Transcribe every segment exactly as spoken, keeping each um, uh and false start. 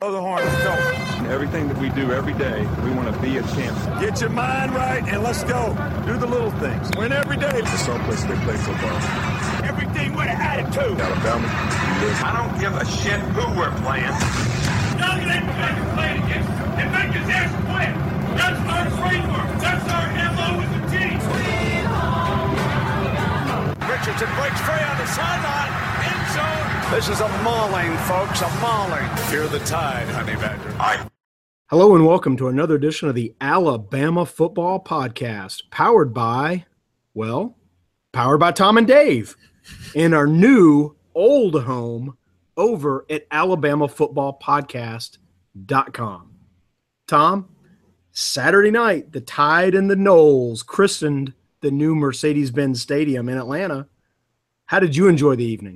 Blow the horn, let's go. Everything that we do every day, we want to be a champion. Get your mind right and let's go. Do the little things. Win every day. It's a soft place to play football. Everything with an attitude. Alabama. I don't give a shit who we're playing. Young and educated playing against and make his ass quit. That's our framework. That's our M O as a team. Richardson breaks free on the sideline. End zone. This is a mauling, folks, a mauling. Fear the tide, honey badger. I Hello and welcome to another edition of the Alabama Football Podcast, powered by, well, powered by Tom and Dave in our new old home over at alabama football podcast dot com. Tom, Saturday night, the Tide and the Noles christened the new Mercedes-Benz Stadium in Atlanta. How did you enjoy the evening?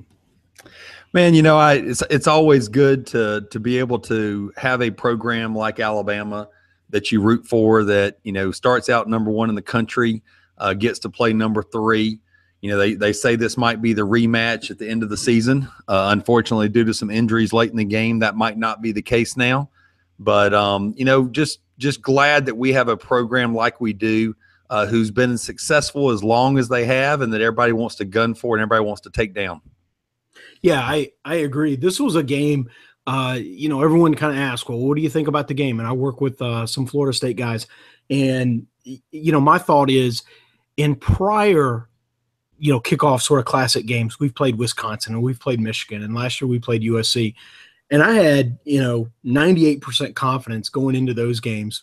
Man, you know, I it's it's always good to to be able to have a program like Alabama that you root for, that, you know, starts out number one in the country, uh, gets to play number three. You know, they, they say this might be the rematch at the end of the season. Uh, unfortunately, due to some injuries late in the game, that might not be the case now. But, um, you know, just just glad that we have a program like we do, uh, who's been successful as long as they have, and that everybody wants to gun for and everybody wants to take down. Yeah, I, I agree. This was a game, uh, you know, everyone kind of asked, well, what do you think about the game? And I work with uh, some Florida State guys. And, you know, my thought is in prior, you know, kickoff sort of classic games, we've played Wisconsin and we've played Michigan. And last year we played U S C. And I had, you know, ninety-eight percent confidence going into those games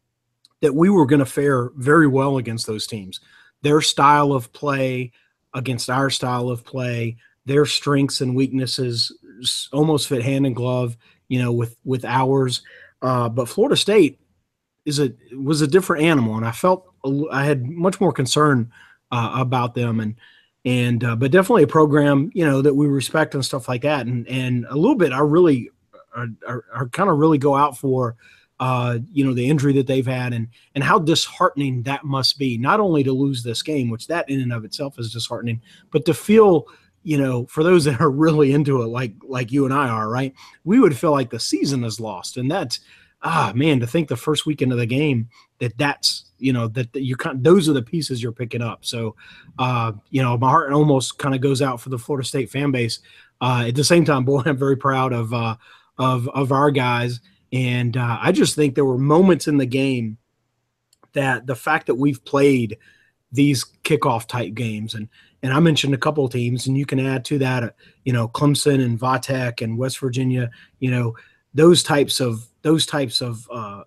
that we were going to fare very well against those teams. Their style of play against our style of play, their strengths and weaknesses almost fit hand in glove, you know, with, with ours. Uh, but Florida State is a was a different animal, and I felt a, I had much more concern uh, about them, and and uh, but definitely a program, you know, that we respect and stuff like that, and and a little bit I really are, are, are kind of really go out for, uh, you know, the injury that they've had, and and how disheartening that must be, not only to lose this game, which that in and of itself is disheartening, but to feel, you know, for those that are really into it, like like you and I are, right, we would feel like the season is lost. And that's, ah, man, to think the first weekend of the game that that's, you know, that, that you kind those are the pieces you're picking up. So, uh, you know, my heart almost kind of goes out for the Florida State fan base. Uh, at the same time, boy, I'm very proud of uh, of of our guys. And uh, I just think there were moments in the game that the fact that we've played these kickoff type games, and and I mentioned a couple of teams, and you can add to that, uh, you know, Clemson and Vatech and West Virginia, you know, those types of those types of uh,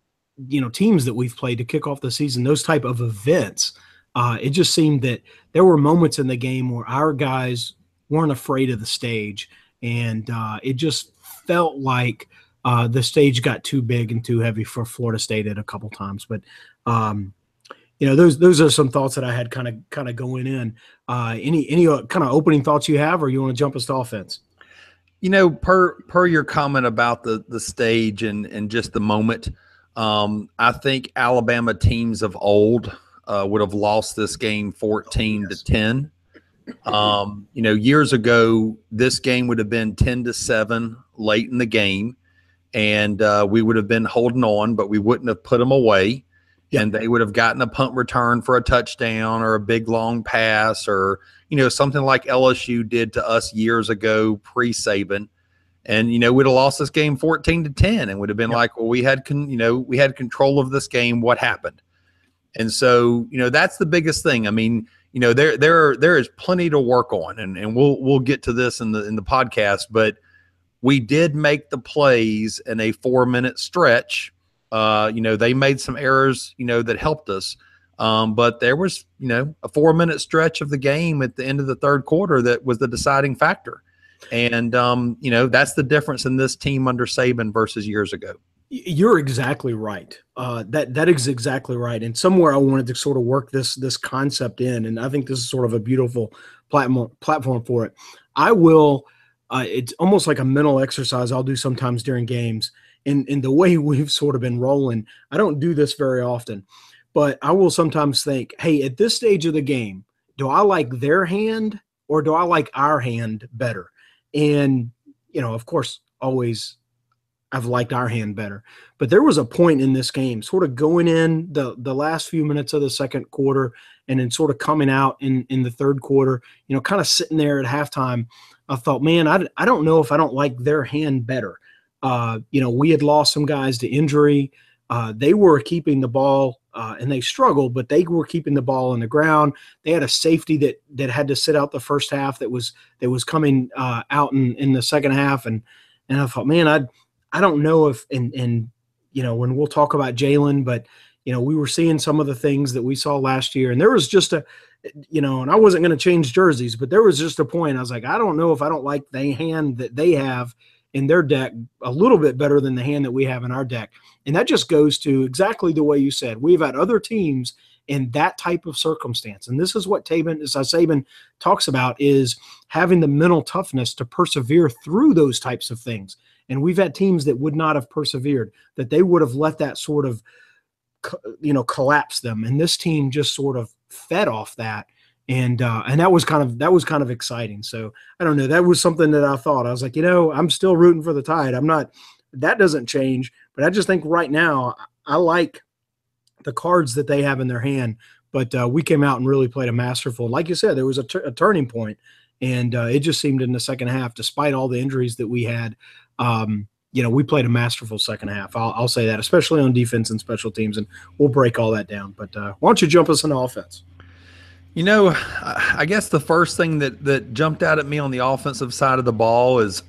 you know, teams that we've played to kick off the season, those type of events. Uh, it just seemed that there were moments in the game where our guys weren't afraid of the stage, and uh, it just felt like uh, the stage got too big and too heavy for Florida State at a couple times. But um, you know, those those are some thoughts that I had kind of kind of going in. Uh, any any uh, kind of opening thoughts you have, or you want to jump us to offense? You know, per per your comment about the the stage and and just the moment, um, I think Alabama teams of old uh, would have lost this game fourteen oh, yes. to ten. Um, you know, years ago, this game would have been ten to seven late in the game, and uh, we would have been holding on, but we wouldn't have put them away. Yeah. And they would have gotten a punt return for a touchdown or a big long pass, or, you know, something like L S U did to us years ago pre-Saban. And, you know, we'd have lost this game fourteen to ten and would have been yeah. like, well, we had, con- you know, we had control of this game. What happened? And so, you know, that's the biggest thing. I mean, you know, there there there is plenty to work on, and, and we'll we'll get to this in the in the podcast, but we did make the plays in a four-minute stretch. Uh, you know, they made some errors, you know, that helped us. Um, but there was, you know, a four-minute stretch of the game at the end of the third quarter that was the deciding factor. And, um, you know, that's the difference in this team under Saban versus years ago. You're exactly right. Uh, that that is exactly right. And somewhere I wanted to sort of work this this concept in, and I think this is sort of a beautiful platform platform for it. I will. Uh, it's almost like a mental exercise I'll do sometimes during games. And in the way we've sort of been rolling, I don't do this very often, but I will sometimes think, hey, at this stage of the game, do I like their hand or do I like our hand better? And, you know, of course, always I've liked our hand better. But there was a point in this game, sort of going in the the last few minutes of the second quarter, and then sort of coming out in in the third quarter. You know, kind of sitting there at halftime. I thought, man, I I don't know if I don't like their hand better. Uh, you know, we had lost some guys to injury. Uh, they were keeping the ball, uh, and they struggled, but they were keeping the ball on the ground. They had a safety that that had to sit out the first half that was that was coming uh, out in, in the second half, and and I thought, man, I I don't know if and and you know when we'll talk about Jalen, but you know we were seeing some of the things that we saw last year, and there was just a you know, and I wasn't going to change jerseys, but there was just a point. I was like, I don't know if I don't like the hand that they have in their deck a little bit better than the hand that we have in our deck. And that just goes to exactly the way you said. We've had other teams in that type of circumstance. And this is what Taban, as Saban talks about, is having the mental toughness to persevere through those types of things. And we've had teams that would not have persevered, that they would have let that sort of, you know, collapse them. And this team just sort of fed off that. And uh, and that was kind of that was kind of exciting. So I don't know. That was something that I thought. I was like, you know, I'm still rooting for the Tide. I'm not. That doesn't change. But I just think right now I like the cards that they have in their hand. But uh, we came out and really played a masterful. Like you said, there was a, t- a turning point, and uh, it just seemed in the second half, despite all the injuries that we had, um, you know, we played a masterful second half. I'll, I'll say that, especially on defense and special teams, and we'll break all that down. But uh, why don't you jump us into offense? You know, I guess the first thing that that jumped out at me on the offensive side of the ball is,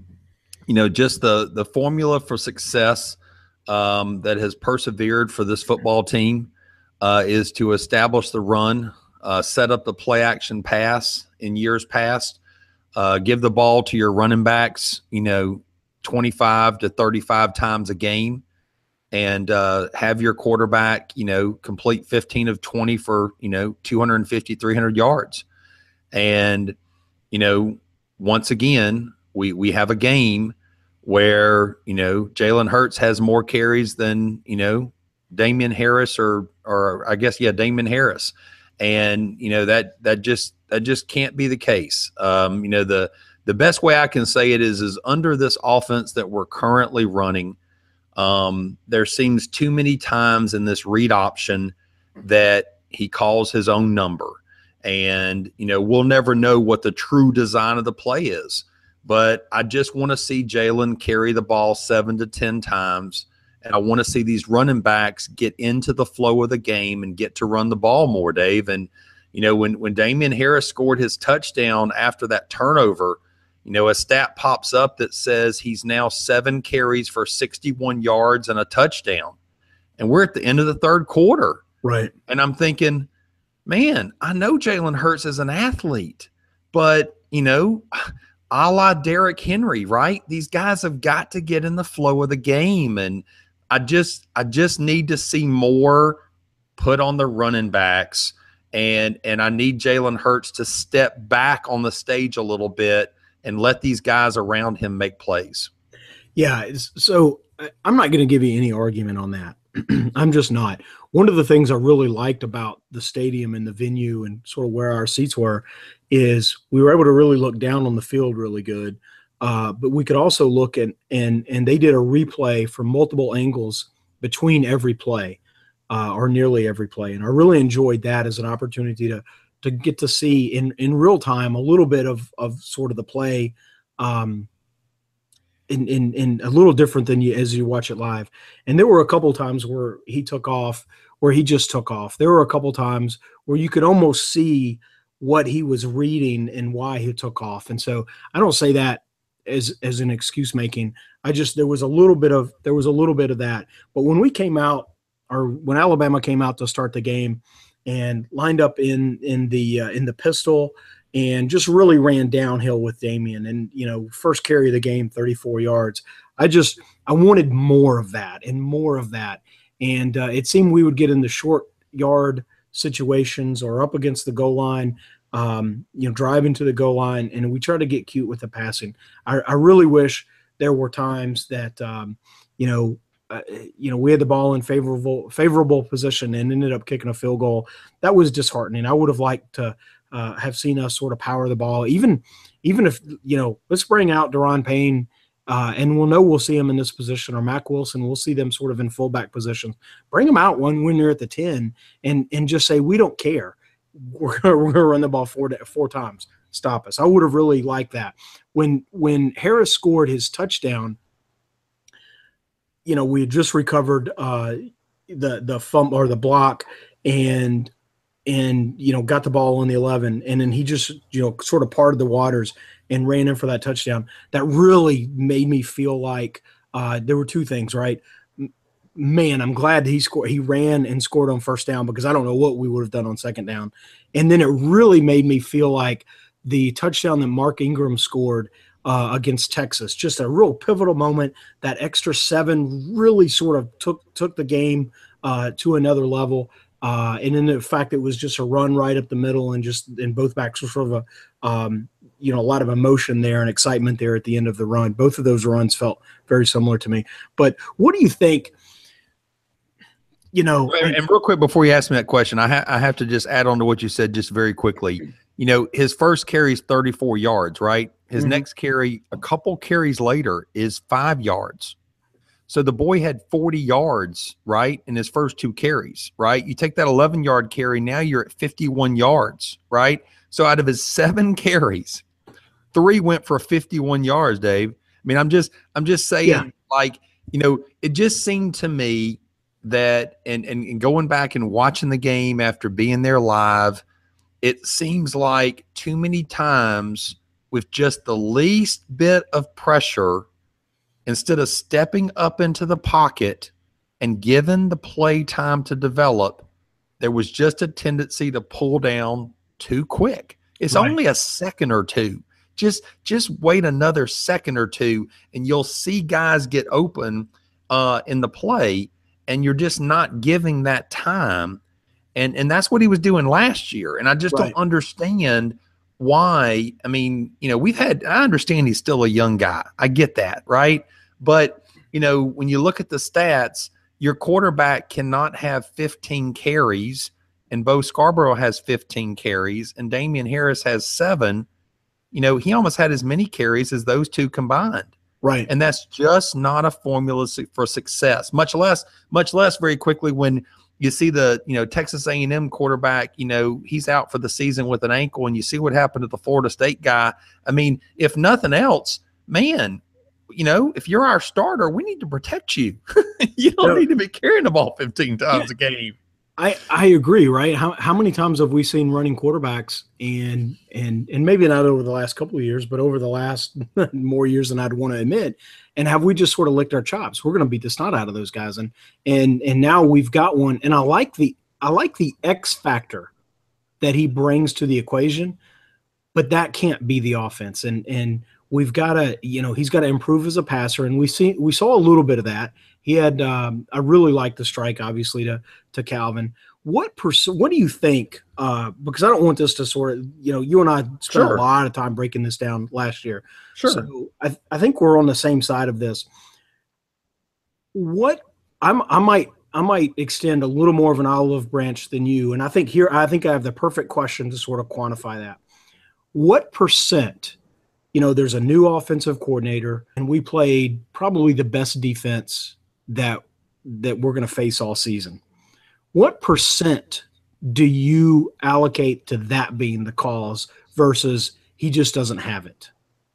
you know, just the the formula for success um, that has persevered for this football team uh, is to establish the run, uh, set up the play action pass in years past, uh, give the ball to your running backs, you know, twenty-five to thirty-five times a game. And uh, have your quarterback, you know, complete fifteen of twenty for, you know, two fifty, three hundred yards. And, you know, once again, we we have a game where, you know, Jalen Hurts has more carries than, you know, Damian Harris or, or I guess, yeah, Damian Harris. And, you know, that that just that just can't be the case. Um, you know, the the best way I can say it is, is under this offense that we're currently running, Um, there seems too many times in this read option that he calls his own number. And, you know, we'll never know what the true design of the play is. But I just want to see Jalen carry the ball seven to ten times. And I want to see these running backs get into the flow of the game and get to run the ball more, Dave. And, you know, when, when Damian Harris scored his touchdown after that turnover, you know, a stat pops up that says he's now seven carries for sixty-one yards and a touchdown. And we're at the end of the third quarter. Right. And I'm thinking, man, I know Jalen Hurts is an athlete, but, you know, a la Derrick Henry, right? These guys have got to get in the flow of the game. And I just I just need to see more put on the running backs. And, and I need Jalen Hurts to step back on the stage a little bit and let these guys around him make plays. Yeah, so I'm not going to give you any argument on that. I'm just not. One of the things I really liked about the stadium and the venue and sort of where our seats were is we were able to really look down on the field really good, uh, but we could also look at and and they did a replay from multiple angles between every play, uh, or nearly every play, and I really enjoyed that as an opportunity to to get to see in, in real time a little bit of, of sort of the play um, in, in, in a little different than you as you watch it live. And there were a couple times where he took off, where he just took off. There were a couple times where you could almost see what he was reading and why he took off. And so I don't say that as, as an excuse making. I just, there was a little bit of, there was a little bit of that. But when we came out, or when Alabama came out to start the game, and lined up in in the uh, in the pistol and just really ran downhill with Damian. And, you know, first carry of the game, thirty-four yards. I just – I wanted more of that and more of that. And uh, it seemed we would get in the short yard situations or up against the goal line, um, you know, driving to the goal line, and we try to get cute with the passing. I, I really wish there were times that, um, you know, Uh, you know, we had the ball in favorable favorable position and ended up kicking a field goal. That was disheartening. I would have liked to uh, have seen us sort of power the ball, even even if, you know, let's bring out Daron Payne uh, and we'll know we'll see him in this position, or Mack Wilson, we'll see them sort of in fullback positions. Bring them out one when they're at the ten, and and just say, we don't care. We're gonna, we're gonna run the ball four four times. Stop us. I would have really liked that. When when Harris scored his touchdown, you know, we had just recovered uh, the the fumble or the block, and and you know got the ball on the eleven, and then he just you know sort of parted the waters and ran in for that touchdown. That really made me feel like uh, there were two things, right? Man, I'm glad he scored. He ran and scored on first down, because I don't know what we would have done on second down. And then it really made me feel like the touchdown that Mark Ingram scored uh, against Texas, just a real pivotal moment. That extra seven really sort of took took the game uh, to another level. Uh, and then the fact that it was just a run right up the middle, and just and both backs were sort of a um, you know a lot of emotion there and excitement there at the end of the run. Both of those runs felt very similar to me. But what do you think? You know, and, and real quick before you ask me that question, I, ha- I have to just add on to what you said just very quickly. You know, his first carry is thirty-four yards, right? His mm-hmm. next carry, a couple carries later, is five yards. So the boy had forty yards, right, in his first two carries, right? You take that eleven-yard carry, now you're at fifty-one yards, right? So out of his seven carries, three went for fifty-one yards, Dave. I mean, I'm just I'm just saying, yeah. like, you know, it just seemed to me that and, and and going back and watching the game after being there live, it seems like too many times with just the least bit of pressure, instead of stepping up into the pocket and giving the play time to develop, there was just a tendency to pull down too quick. It's right. only a second or two. Just just wait another second or two, and you'll see guys get open uh, in the play, and you're just not giving that time. And and that's what he was doing last year. And I just right. don't understand why. I mean, you know, we've had – I understand he's still a young guy. I get that, right? But, you know, when you look at the stats, your quarterback cannot have fifteen carries, and Bo Scarborough has fifteen carries, and Damian Harris has seven. You know, he almost had as many carries as those two combined. Right. And that's just not a formula for success, much less, much less very quickly when you see the, you know, Texas A and M quarterback, you know, he's out for the season with an ankle, and you see what happened to the Florida State guy. I mean, if nothing else, man, you know, if you're our starter, we need to protect you. You don't no. need to be carrying the ball fifteen times yeah. a game. I, I agree, right? How how many times have we seen running quarterbacks, and and and maybe not over the last couple of years, but over the last more years than I'd want to admit, and have we just sort of licked our chops? We're going to beat the snot out of those guys, and and and now we've got one, and I like the I like the X factor that he brings to the equation, but that can't be the offense, and and we've got to, you know, he's got to improve as a passer, and we see we saw a little bit of that. He had, um, I really like the strike, obviously, to to Calvin. What pers- What do you think? Uh, because I don't want this to sort of, you know, you and I spent sure. a lot of time breaking this down last year. Sure. So I, I think we're on the same side of this. What I'm, I might, I might extend a little more of an olive branch than you, and I think here, I think I have the perfect question to sort of quantify that. What percent? You know, there's a new offensive coordinator, and we played probably the best defense that that we're going to face all season. What percent do you allocate to that being the cause versus he just doesn't have it?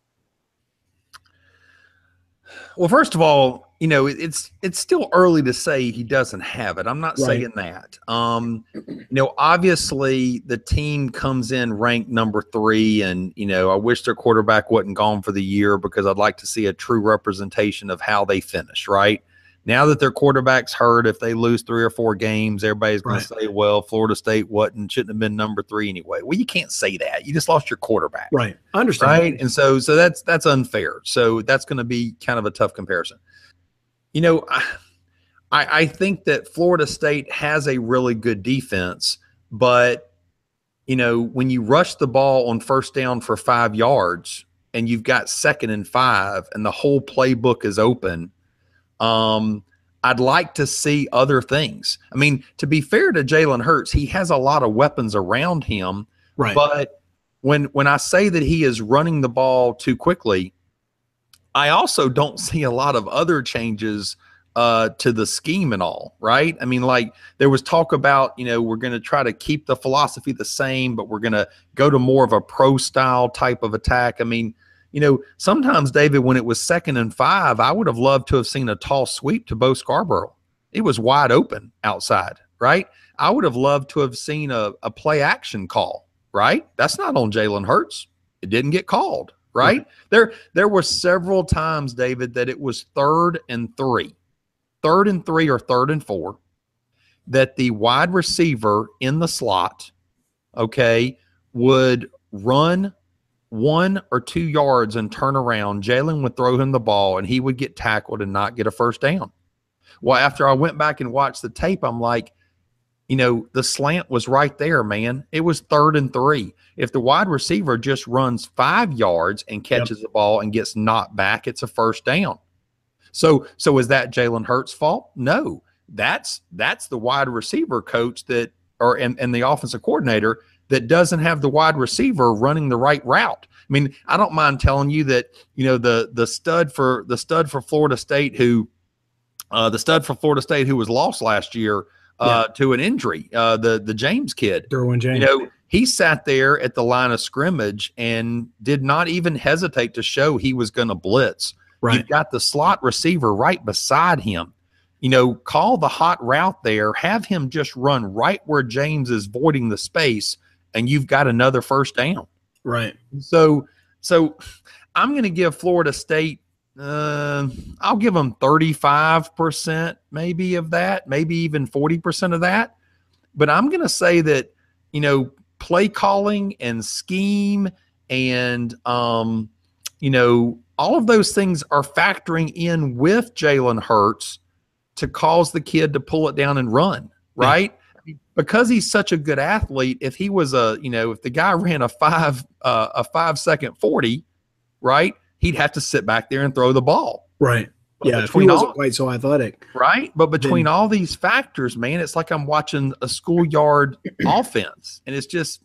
Well, first of all, you know, it's it's still early to say he doesn't have it. I'm not right. saying that. Um, you know, obviously the team comes in ranked number three, and, you know, I wish their quarterback wasn't gone for the year, because I'd like to see a true representation of how they finish, right? Now that their quarterback's hurt, if they lose three or four games, everybody's going right. to say, well, Florida State wasn't, shouldn't have been number three anyway. Well, you can't say that. You just lost your quarterback. Right. I understand. Right. And so, so that's, that's unfair. So that's going to be kind of a tough comparison. You know, I, I think that Florida State has a really good defense, but, you know, when you rush the ball on first down for five yards and you've got second and five and the whole playbook is open, Um, I'd like to see other things. I mean, to be fair to Jalen Hurts, he has a lot of weapons around him. Right. But when when I say that he is running the ball too quickly, I also don't see a lot of other changes uh, to the scheme and all, right? I mean, like there was talk about, you know, we're going to try to keep the philosophy the same, but we're going to go to more of a pro style type of attack. I mean, you know, sometimes, David, when it was second and five, I would have loved to have seen a tall sweep to Bo Scarborough. It was wide open outside, right? I would have loved to have seen a, a play action call, right? That's not on Jalen Hurts. It didn't get called, right? Yeah. There, there were several times, David, that it was third and three, third and three or third and four, that the wide receiver in the slot, okay, would run one or two yards and turn around. Jalen would throw him the ball and he would get tackled and not get a first down. Well, after I went back and watched the tape, I'm like, you know, the slant was right there, man. It was third and three. If the wide receiver just runs five yards and catches yep. the ball and gets knocked back, it's a first down. So, so is that Jalen Hurts' fault? No, that's, that's the wide receiver coach that, or, and, and the offensive coordinator that doesn't have the wide receiver running the right route. I mean, I don't mind telling you that, you know, the the stud for the stud for Florida State who uh, the stud for Florida State who was lost last year uh, yeah. to an injury, uh, the the James kid, Derwin James. You know, he sat there at the line of scrimmage and did not even hesitate to show he was going to blitz. Right. You've got the slot receiver right beside him. You know, call the hot route there, have him just run right where James is voiding the space, and you've got another first down. Right. So, so I'm going to give Florida State, uh, I'll give them thirty-five percent maybe of that, maybe even forty percent of that. But I'm going to say that, you know, play calling and scheme and, um, you know, all of those things are factoring in with Jalen Hurts to cause the kid to pull it down and run, right? Yeah. Because he's such a good athlete, if he was a, you know, if the guy ran a five, uh, a five second forty, right, he'd have to sit back there and throw the ball. Right. But yeah. If he wasn't all, quite so athletic. Right. But between then, all these factors, man, it's like I'm watching a schoolyard offense, and it's just,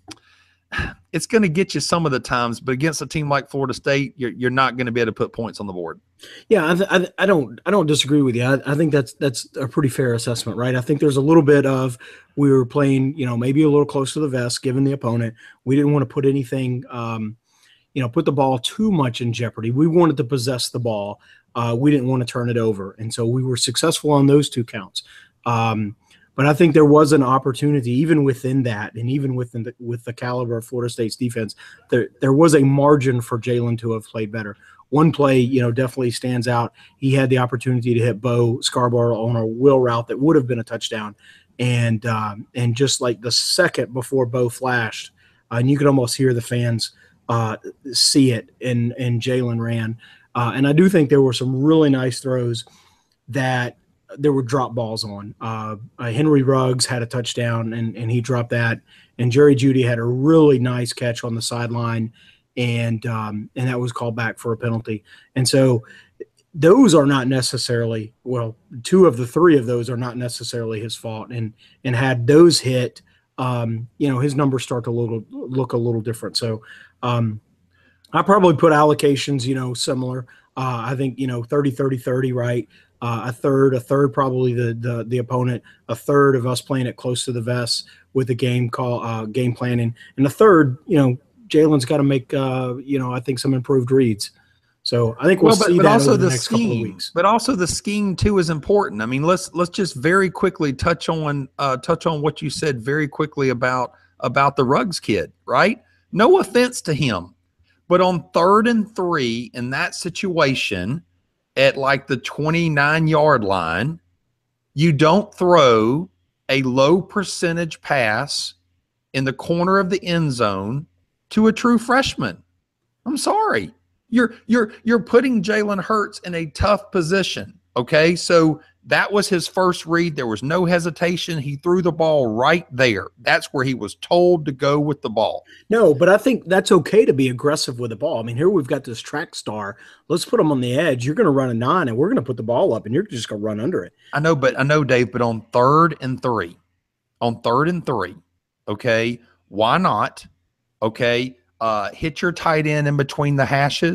it's going to get you some of the times, but against a team like Florida State, you're you're not going to be able to put points on the board. Yeah, I, th- I, th- I don't I don't disagree with you. I, I think that's that's a pretty fair assessment, right? I think there's a little bit of we were playing, you know, maybe a little close to the vest given the opponent. We didn't want to put anything, um, you know, put the ball too much in jeopardy. We wanted to possess the ball. Uh, we didn't want to turn it over, and so we were successful on those two counts. Um, But I think there was an opportunity, even within that, and even within the, with the caliber of Florida State's defense, there there was a margin for Jalen to have played better. One play, you know, definitely stands out. He had the opportunity to hit Bo Scarborough on a wheel route that would have been a touchdown, and um, and just like the second before Bo flashed, uh, and you could almost hear the fans uh, see it, and and Jalen ran, uh, and I do think there were some really nice throws that there were drop balls on. Uh, uh, Henry Ruggs had a touchdown, and, and he dropped that. And Jerry Jeudy had a really nice catch on the sideline, and um, and that was called back for a penalty. And so those are not necessarily – well, two of the three of those are not necessarily his fault. And and had those hit, um, you know, his numbers start to look, look a little different. So um, I probably put allocations, you know, similar. Uh, I think, you know, thirty, thirty, thirty, right? Uh, a third, a third probably the, the the opponent, a third of us playing it close to the vest with the game call, uh, game planning, and a third, you know, Jalen's got to make, uh, you know, I think some improved reads. So I think we'll, well but, see but that also over the, the next scheme, couple of weeks. But also the scheme too is important. I mean, let's let's just very quickly touch on uh, touch on what you said very quickly about about the Ruggs kid, right? No offense to him, but on third and three in that situation, at like the twenty-nine yard line, you don't throw a low percentage pass in the corner of the end zone to a true freshman. I'm sorry. You're you're you're putting Jalen Hurts in a tough position. Okay, so that was his first read. There was no hesitation. He threw the ball right there. That's where he was told to go with the ball. No, but I think that's okay to be aggressive with the ball. I mean, here we've got this track star. Let's put him on the edge. You're going to run a nine, and we're going to put the ball up, and you're just going to run under it. I know, but I know, Dave, but on third and three, on third and three, okay, why not, okay, uh, hit your tight end in between the hashes,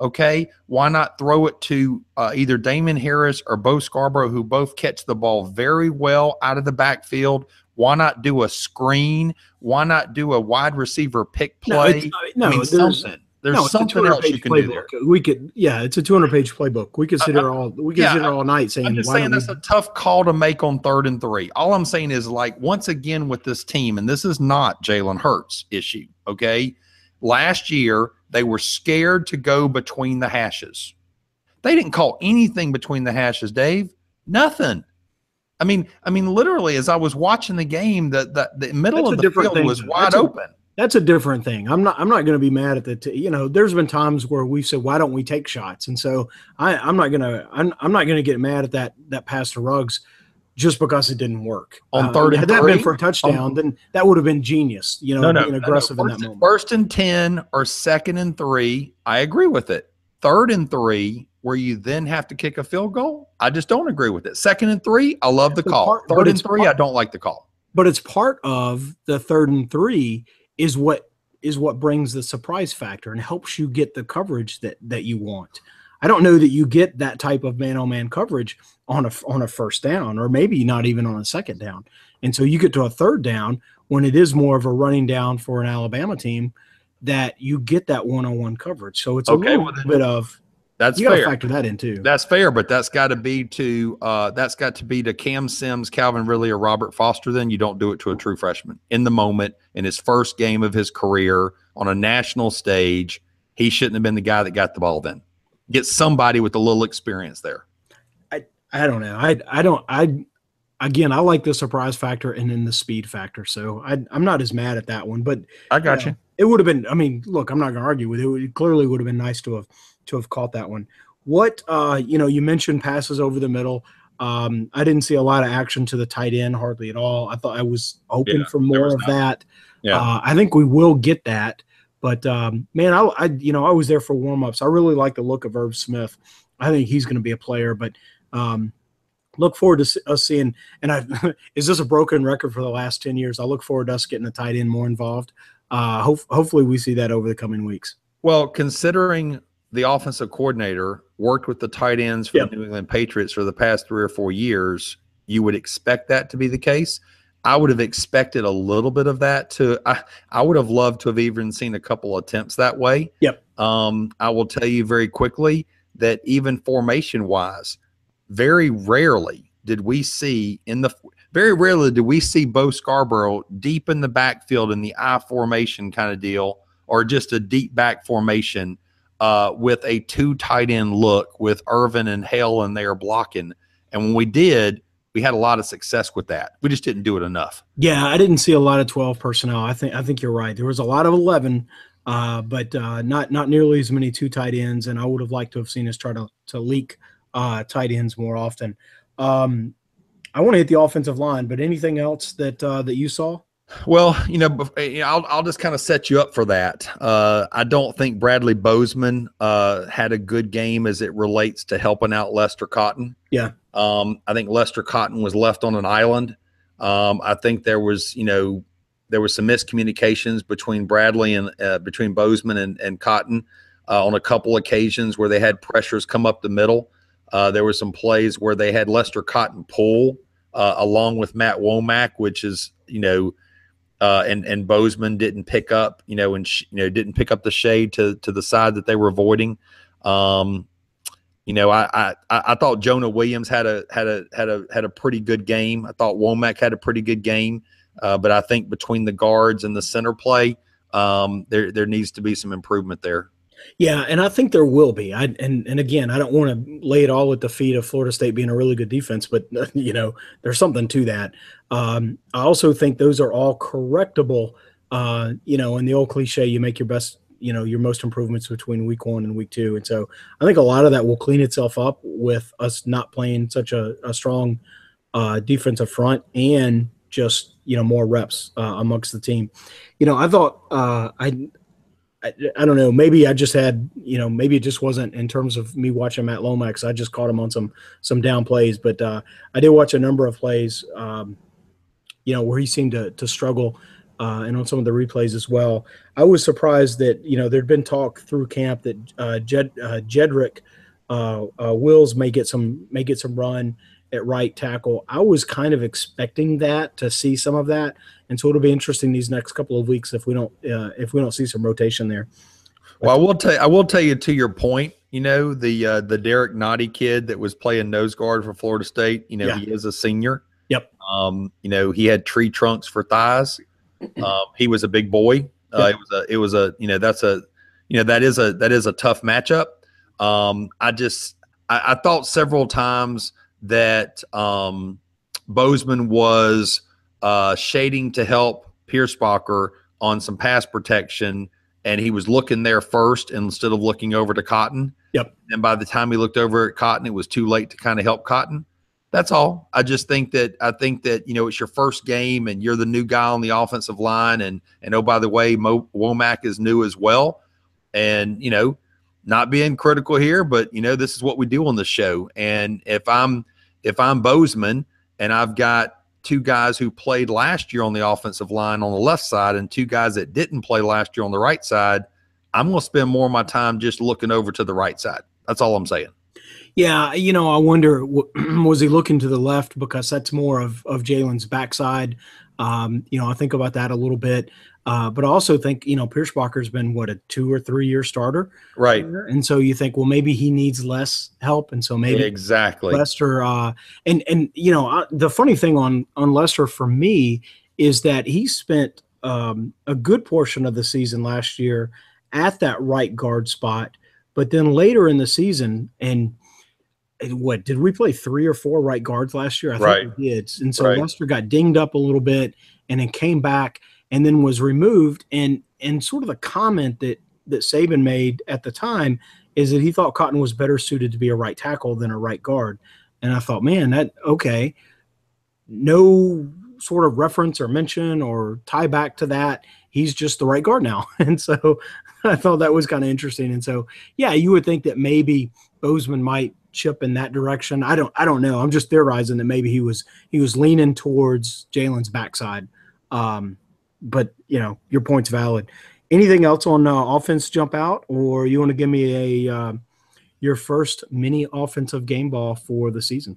Okay, why not throw it to uh, either Damon Harris or Bo Scarborough, who both catch the ball very well out of the backfield? Why not do a screen? Why not do a wide receiver pick play? No, no I mean, there's something. There's no, something else you can playbook. do there. We could, yeah, it's a two hundred page playbook. We could sit I, here all we could yeah, sit here all night saying. I'm just why saying don't that's we, a tough call to make on third and three. All I'm saying is, like, once again with this team, and this is not Jalen Hurts' issue. Okay, last year they were scared to go between the hashes. They didn't call anything between the hashes, Dave. Nothing. I mean, I mean, literally, as I was watching the game, the the, the middle That's of a the different field thing. was wide That's a- open. That's a different thing. I'm not. I'm not going to be mad at the. T- you know, there's been times where we've said, "Why don't we take shots?" And so I, I'm not going to. I'm, I'm not going to get mad at that. That pass to Ruggs, just because it didn't work On uh, third and Had that three? been for a touchdown, On- then that would have been genius. You know, No, no, being no, no. aggressive in First, that moment. first and ten or second and three, I agree with it. Third and three, where you then have to kick a field goal, I just don't agree with it. Second and three, I love the But call. part- but Third and it's three, part- I don't like the call. But it's part of the third and three is what is what brings the surprise factor and helps you get the coverage that that you want. I don't know that you get that type of man-on-man coverage on a on a first down, or maybe not even on a second down. And so you get to a third down when it is more of a running down for an Alabama team, that you get that one-on-one coverage. So it's a Okay, little well then- bit of That's you got to fair. factor that in too. That's fair, but that's got to be to uh, that's got to be to Cam Sims, Calvin Ridley, or Robert Foster. Then you don't do it to a true freshman in the moment in his first game of his career on a national stage. He shouldn't have been the guy that got the ball. Then get somebody with a little experience there. I don't know. I I don't I again I like the surprise factor and then the speed factor. So I I'm not as mad at that one. But I got you. you. know, it would have been. I mean, look, I'm not going to argue with it. It clearly would have been nice to have to have caught that one. What uh you know you mentioned passes over the middle. Um, I didn't see a lot of action to the tight end, hardly at all. I thought I was hoping Yeah, for there more was of not. that. Yeah. Uh, I think we will get that. But um, man, I, I you know I was there for warm-ups. I really like the look of Irv Smith. I think he's going to be a player. But um, look forward to s- us seeing. And I is this a broken record for the last ten years? I look forward to us getting the tight end more involved. Uh, hope, hopefully we see that over the coming weeks. Well, considering the offensive coordinator worked with the tight ends for Yep. the New England Patriots for the past three or four years, you would expect that to be the case. I would have expected a little bit of that to I, I would have loved to have even seen a couple attempts that way. Yep. Um, I will tell you very quickly that even formation wise, very rarely did we see in the very rarely did we see Bo Scarborough deep in the backfield in the I formation kind of deal, or just a deep back formation uh, with a two tight end look with Irvin and Hale in there blocking. And when we did, we had a lot of success with that. We just didn't do it enough. Yeah, I didn't see a lot of twelve personnel. I think I think you're right. There was a lot of eleven, uh, but uh, not not nearly as many two tight ends. And I would have liked to have seen us try to to leak uh, tight ends more often. Um, I want to hit the offensive line, but anything else that uh, that you saw? Well, you know, bef- you know, I'll I'll just kind of set you up for that. Uh, I don't think Bradley Bozeman uh, had a good game as it relates to helping out Lester Cotton. Yeah. Um, I think Lester Cotton was left on an island. Um, I think there was, you know, there was some miscommunications between Bradley and uh, between Bozeman and, and Cotton uh, on a couple occasions where they had pressures come up the middle. Uh, there were some plays where they had Lester Cotton pull uh, along with Matt Womack, which is, you know, uh, and and Bozeman didn't pick up, you know, and sh- you know didn't pick up the shade to to the side that they were avoiding. Um, You know, I, I I thought Jonah Williams had a had a had a had a pretty good game. I thought Womack had a pretty good game, uh, but I think between the guards and the center play, um, there there needs to be some improvement there. Yeah, and I think there will be. I and and again, I don't want to lay it all at the feet of Florida State being a really good defense, but you know, there's something to that. Um, I also think those are all correctable. Uh, you know, in the old cliche, you make your best, you know, your most improvements between week one and week two. And so I think a lot of that will clean itself up with us not playing such a, a strong uh, defensive front and just, you know, more reps uh, amongst the team. You know, I thought uh, I, I, I don't know, maybe I just had, you know, maybe it just wasn't in terms of me watching Matt Lomax. I just caught him on some, some down plays, but uh, I did watch a number of plays, um, you know, where he seemed to, to struggle uh, and on some of the replays as well. I was surprised that, you know, there'd been talk through camp that uh, Jed, uh, Jedrick uh, uh, Wills may get some may get some run at right tackle. I was kind of expecting that, to see some of that, and so it'll be interesting these next couple of weeks if we don't uh, if we don't see some rotation there. Well, I will tell I will tell you, to your point, you know, the uh, the Derek Nottie kid that was playing nose guard for Florida State, you know, Yeah. he is a senior. Yep. Um, you know, he had tree trunks for thighs. Um, he was a big boy. Uh, Yep. It was a it was a you know that's a you know that is a that is a tough matchup. Um, I just I, I thought several times that um, Bozeman was uh, shading to help Piersbacher on some pass protection, and he was looking there first instead of looking over to Cotton. Yep. And by the time he looked over at Cotton, it was too late to kind of help Cotton. That's all. I just think that I think that, you know, it's your first game and you're the new guy on the offensive line. And, and oh, by the way, Mo, Womack is new as well. And, you know, not being critical here, but, you know, this is what we do on the show. And if I'm if I'm Bozeman and I've got two guys who played last year on the offensive line on the left side and two guys that didn't play last year on the right side, I'm going to spend more of my time just looking over to the right side. That's all I'm saying. Yeah, you know, I wonder, was he looking to the left because that's more of, of Jalen's backside? Um, you know, I think about that a little bit. Uh, but I also think, you know, Piersbacher's been, what, a two- or three-year starter? Right. And so you think, well, maybe he needs less help, and so maybe exactly Lester uh, – and, and, you know, I, the funny thing on, on Lester for me is that he spent um, a good portion of the season last year at that right guard spot, but then later in the season – and – what did we play three or four right guards last year? I right. think we did. And so right. Lester got dinged up a little bit and then came back and then was removed. And and sort of the comment that that Saban made at the time is that he thought Cotton was better suited to be a right tackle than a right guard. And I thought, man, that okay. No sort of reference or mention or tie back to that. He's just the right guard now. And so I thought that was kind of interesting. And so, yeah, you would think that maybe Bozeman might chip in that direction. I don't I don't know. I'm just theorizing that maybe he was he was leaning towards Jalen's backside. Um, but, you know, your point's valid. Anything else on uh, offense jump out, or you want to give me a uh, your first mini offensive game ball for the season?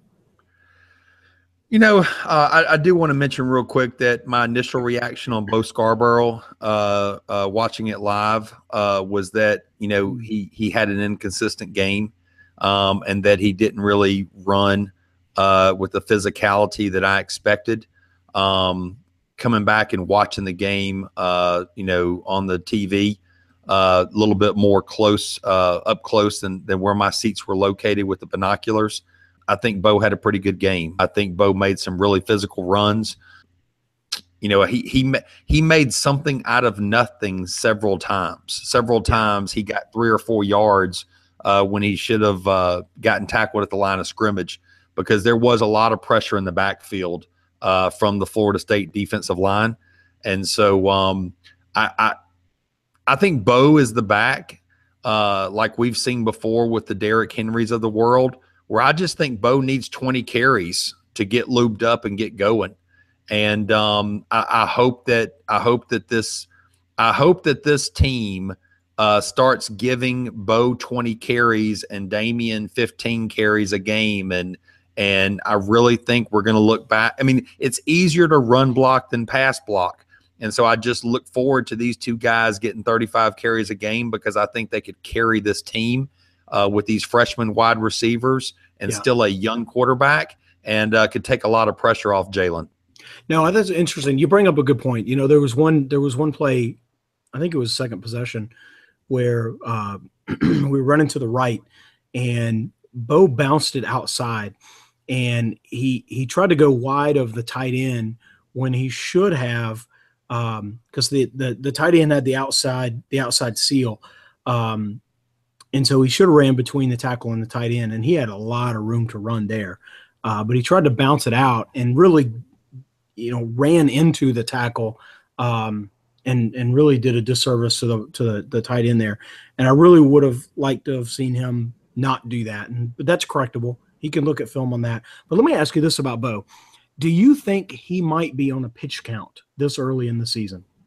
You know, uh, I, I do want to mention real quick that my initial reaction on Bo Scarborough, uh, uh, watching it live, uh, was that, you know, he he had an inconsistent game, um, and that he didn't really run uh, with the physicality that I expected. Um, coming back and watching the game, uh, you know, on the T V, uh, a little bit more close, uh, up close than than where my seats were located with the binoculars. I think Bo had a pretty good game. I think Bo made some really physical runs. You know, he he he made something out of nothing several times. Several times he got three or four yards uh, when he should have uh, gotten tackled at the line of scrimmage, because there was a lot of pressure in the backfield uh, from the Florida State defensive line. And so um, I, I I think Bo is the back, uh, like we've seen before with the Derrick Henrys of the world, where I just think Bo needs twenty carries to get lubed up and get going. And um, I, I hope that I hope that this I hope that this team uh, starts giving Bo twenty carries and Damian fifteen carries a game. And and I really think we're going to look back. I mean, it's easier to run block than pass block. And so I just look forward to these two guys getting thirty-five carries a game, because I think they could carry this team Uh, with these freshman wide receivers and yeah. still a young quarterback, and uh, could take a lot of pressure off Jalen. No, that's interesting. You bring up a good point. You know, there was one there was one play, I think it was second possession, where uh, we run into the right, and Bo bounced it outside, and he he tried to go wide of the tight end when he should have, um, because the, the the tight end had the outside the outside seal. Um, And so he should have ran between the tackle and the tight end, and he had a lot of room to run there. Uh, but he tried to bounce it out and really, you know, ran into the tackle, um, and and really did a disservice to the to the, the tight end there. And I really would have liked to have seen him not do that. And but that's correctable. He can look at film on that. But let me ask you this about Bo: do you think he might be on a pitch count this early in the season?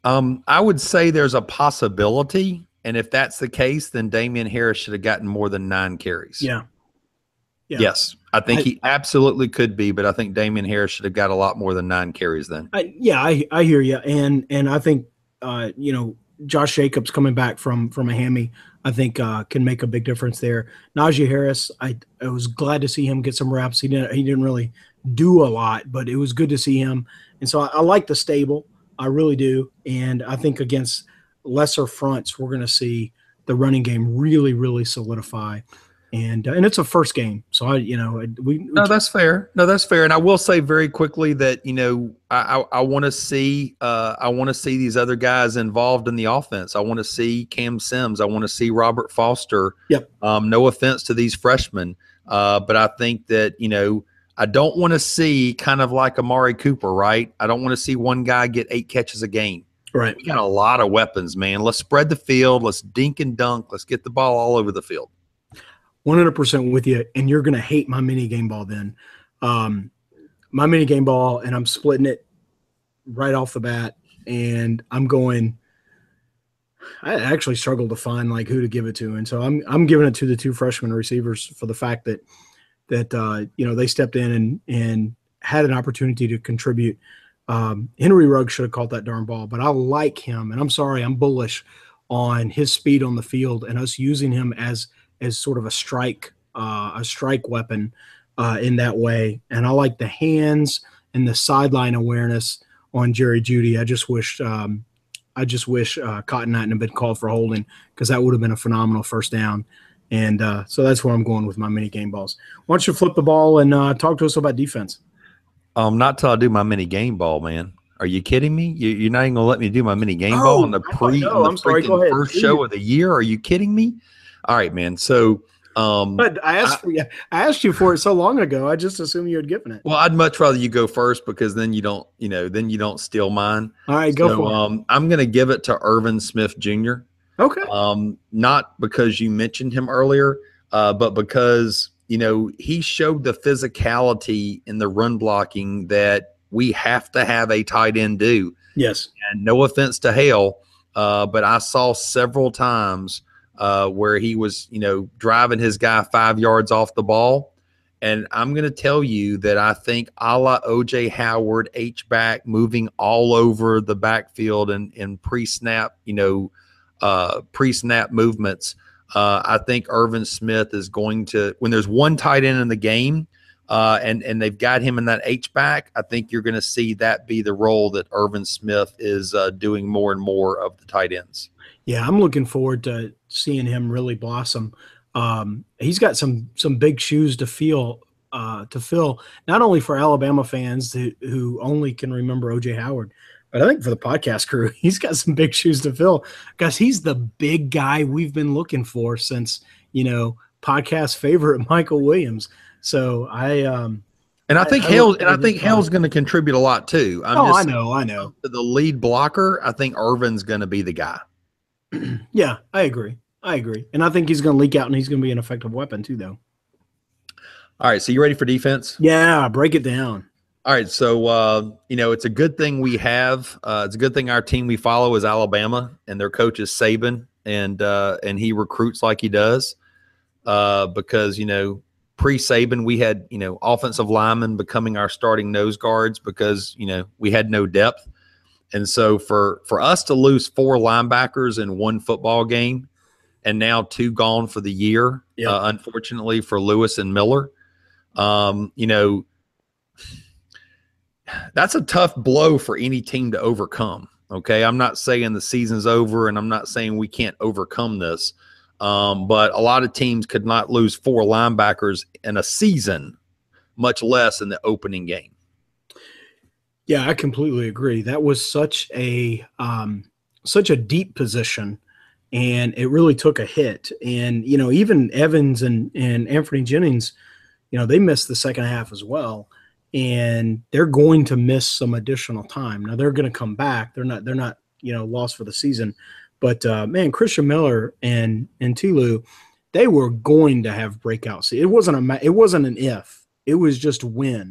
Um, I would say there's a possibility, and if that's the case, then Damian Harris should have gotten more than nine carries. Yeah. yeah. Yes, I think I, he absolutely could be, but I think Damian Harris should have got a lot more than nine carries then. I, yeah, I, I hear you, and and I think uh, you know Josh Jacobs coming back from from a hammy, I think uh, can make a big difference there. Najee Harris, I I was glad to see him get some reps. He didn't he didn't really do a lot, but it was good to see him, and so I, I like the stable. I really do, and I think against lesser fronts, we're going to see the running game really, really solidify. And uh, and it's a first game, so I, you know, we. we no, that's fair. No, that's fair. And I will say very quickly that you know I I, I want to see uh, I want to see these other guys involved in the offense. I want to see Cam Sims. I want to see Robert Foster. Yep. Um, no offense to these freshmen, uh, but I think that you know. I don't want to see kind of like Amari Cooper, right? I don't want to see one guy get eight catches a game. Right. We got a lot of weapons, man. Let's spread the field. Let's dink and dunk. Let's get the ball all over the field. one hundred percent with you, and you're going to hate my mini game ball then. Um, my mini game ball, and I'm splitting it right off the bat, and I'm going – I actually struggled to find, like, who to give it to, and so I'm I'm giving it to the two freshman receivers for the fact that – that, uh, you know, they stepped in and, and had an opportunity to contribute. Um, Henry Ruggs should have caught that darn ball, but I like him, and I'm sorry, I'm bullish on his speed on the field and us using him as as sort of a strike uh, a strike weapon uh, in that way. And I like the hands and the sideline awareness on Jerry Jeudy. I just wish um, I just wish uh, Cotton hadn't have been called for holding, because that would have been a phenomenal first down. And uh, so that's where I'm going with my mini game balls. Why don't you flip the ball and uh, talk to us about defense? Um, not till I do my mini game ball, man. Are you kidding me? You, you're not even gonna let me do my mini game oh, ball on the pre no, on the I'm sorry, go ahead. first show of the year? Are you kidding me? All right, man. So, um, but I asked I, for you. I asked you for it so long ago. I just assumed you had given it. Well, I'd much rather you go first, because then you don't, you know, then you don't steal mine. All right, go so, for um, it. I'm gonna give it to Irvin Smith Junior Okay. Um, not because you mentioned him earlier. Uh, but because, you know, he showed the physicality in the run blocking that we have to have a tight end do. Yes. And no offense to Hale, uh, but I saw several times uh, where he was, you know, driving his guy five yards off the ball. And I'm going to tell you that I think a la O J Howard, H-back, moving all over the backfield and, and pre-snap, you know, uh, pre-snap movements. Uh, I think Irvin Smith is going to, when there's one tight end in the game uh, and, and they've got him in that H-back, I think you're going to see that be the role that Irvin Smith is uh, doing more and more of the tight ends. Yeah, I'm looking forward to seeing him really blossom. Um, he's got some some big shoes to feel uh, to fill, not only for Alabama fans who, who only can remember O J Howard, but I think for the podcast crew, he's got some big shoes to fill, because he's the big guy we've been looking for since, you know, podcast favorite Michael Williams. So I, um, and I think I, Hale, I and I think Hale's going to contribute a lot too. I'm oh, just, I know, I know. The lead blocker, I think Irvin's going to be the guy. Yeah, I agree. I agree, and I think he's going to leak out, and he's going to be an effective weapon too, though. All right, so you ready for defense? Yeah, break it down. All right, so uh, you know, it's a good thing we have. Uh, it's a good thing our team we follow is Alabama, and their coach is Saban, and uh, and he recruits like he does. Uh, because you know, pre-Saban, we had you know offensive linemen becoming our starting nose guards because you know we had no depth, and so for for us to lose four linebackers in one football game, and now two gone for the year, yep. uh, unfortunately for Lewis and Miller, um, you know. That's a tough blow for any team to overcome. Okay. I'm not saying the season's over, and I'm not saying we can't overcome this. Um, but a lot of teams could not lose four linebackers in a season, much less in the opening game. Yeah, I completely agree. That was such a, um, such a deep position, and it really took a hit. And, you know, even Evans and, and Anthony Jennings, you know, they missed the second half as well. And they're going to miss some additional time. Now they're going to come back. They're not, they're not, you know, lost for the season, but uh, man, Christian Miller and, and Tulu, they were going to have breakouts. It wasn't a, it wasn't an if, it was just when.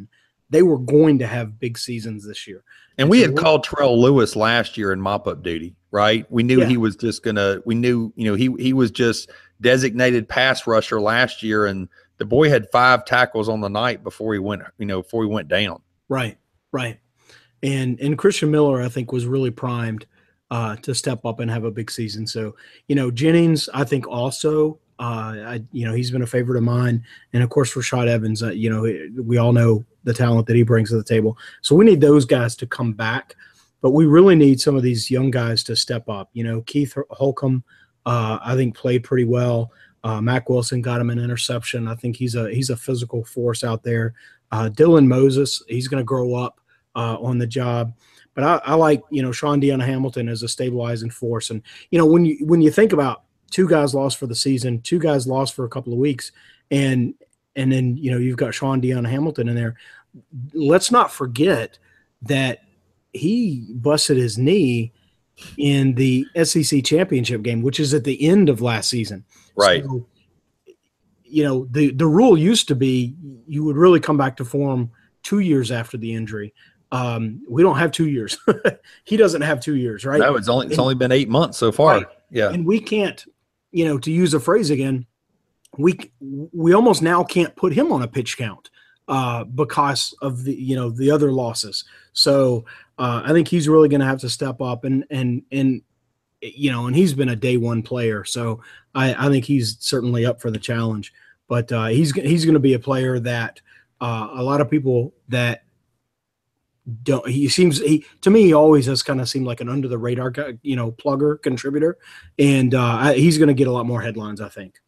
they were going to have big seasons this year. And, and we so had called Terrell Lewis last year in mop-up duty, right? We knew yeah. he was just going to – we knew, you know, he he was just designated pass rusher last year, and the boy had five tackles on the night before he went, you know, before he went down. Right, right. And and Christian Miller, I think, was really primed uh, to step up and have a big season. So, you know, Jennings, I think also, uh, I, you know, he's been a favorite of mine. And, of course, Rashad Evans, uh, you know, we all know the talent that he brings to the table. So we need those guys to come back. But we really need some of these young guys to step up. You know, Keith Holcomb, uh, I think, played pretty well. Uh, Mack Wilson got him an interception. I think he's a he's a physical force out there. Uh, Dylan Moses, he's going to grow up uh, on the job. But I, I like, you know, Sean Deon Hamilton as a stabilizing force. And, you know, when you when you think about two guys lost for the season, two guys lost for a couple of weeks, and and then, you know, you've got Sean Deon Hamilton in there, let's not forget that he busted his knee in the S E C championship game, which is at the end of last season. Right. So, you know, the, the rule used to be you would really come back to form two years after the injury. Um, we don't have two years. He doesn't have two years, right? No, it's only it's and, only been eight months so far. Right. Yeah. And we can't, you know, to use a phrase again, we we almost now can't put him on a pitch count uh, because of the, you know, the other losses. So uh, I think he's really going to have to step up and and and you know, and he's been a day one player, so I, I think he's certainly up for the challenge. But uh, he's he's going to be a player that uh, a lot of people that don't. He seems he to me he always has kind of seemed like an under the radar, you know, plugger contributor, and uh, I, he's going to get a lot more headlines, I think.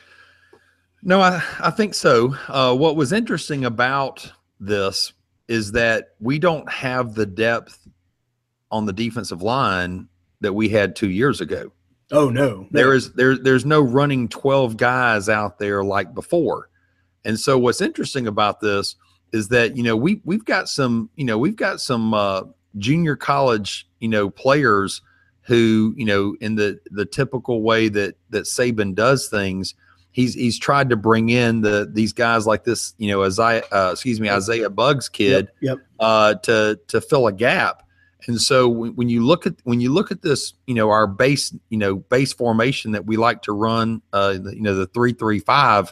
No, I I think so. Uh, what was interesting about this is that we don't have the depth on the defensive line that we had two years ago. Oh no, no. There is there there's no running twelve guys out there like before. And so what's interesting about this is that, you know, we we've got some, you know, we've got some uh, junior college, you know, players who, you know, in the the typical way that that Saban does things, he's he's tried to bring in the these guys like this, you know, Isaiah uh, excuse me, Isaiah Buggs kid yep, yep. Uh, to to fill a gap. And so when you look at when you look at this, you know, our base, you know, base formation that we like to run, uh, you know, the three three five,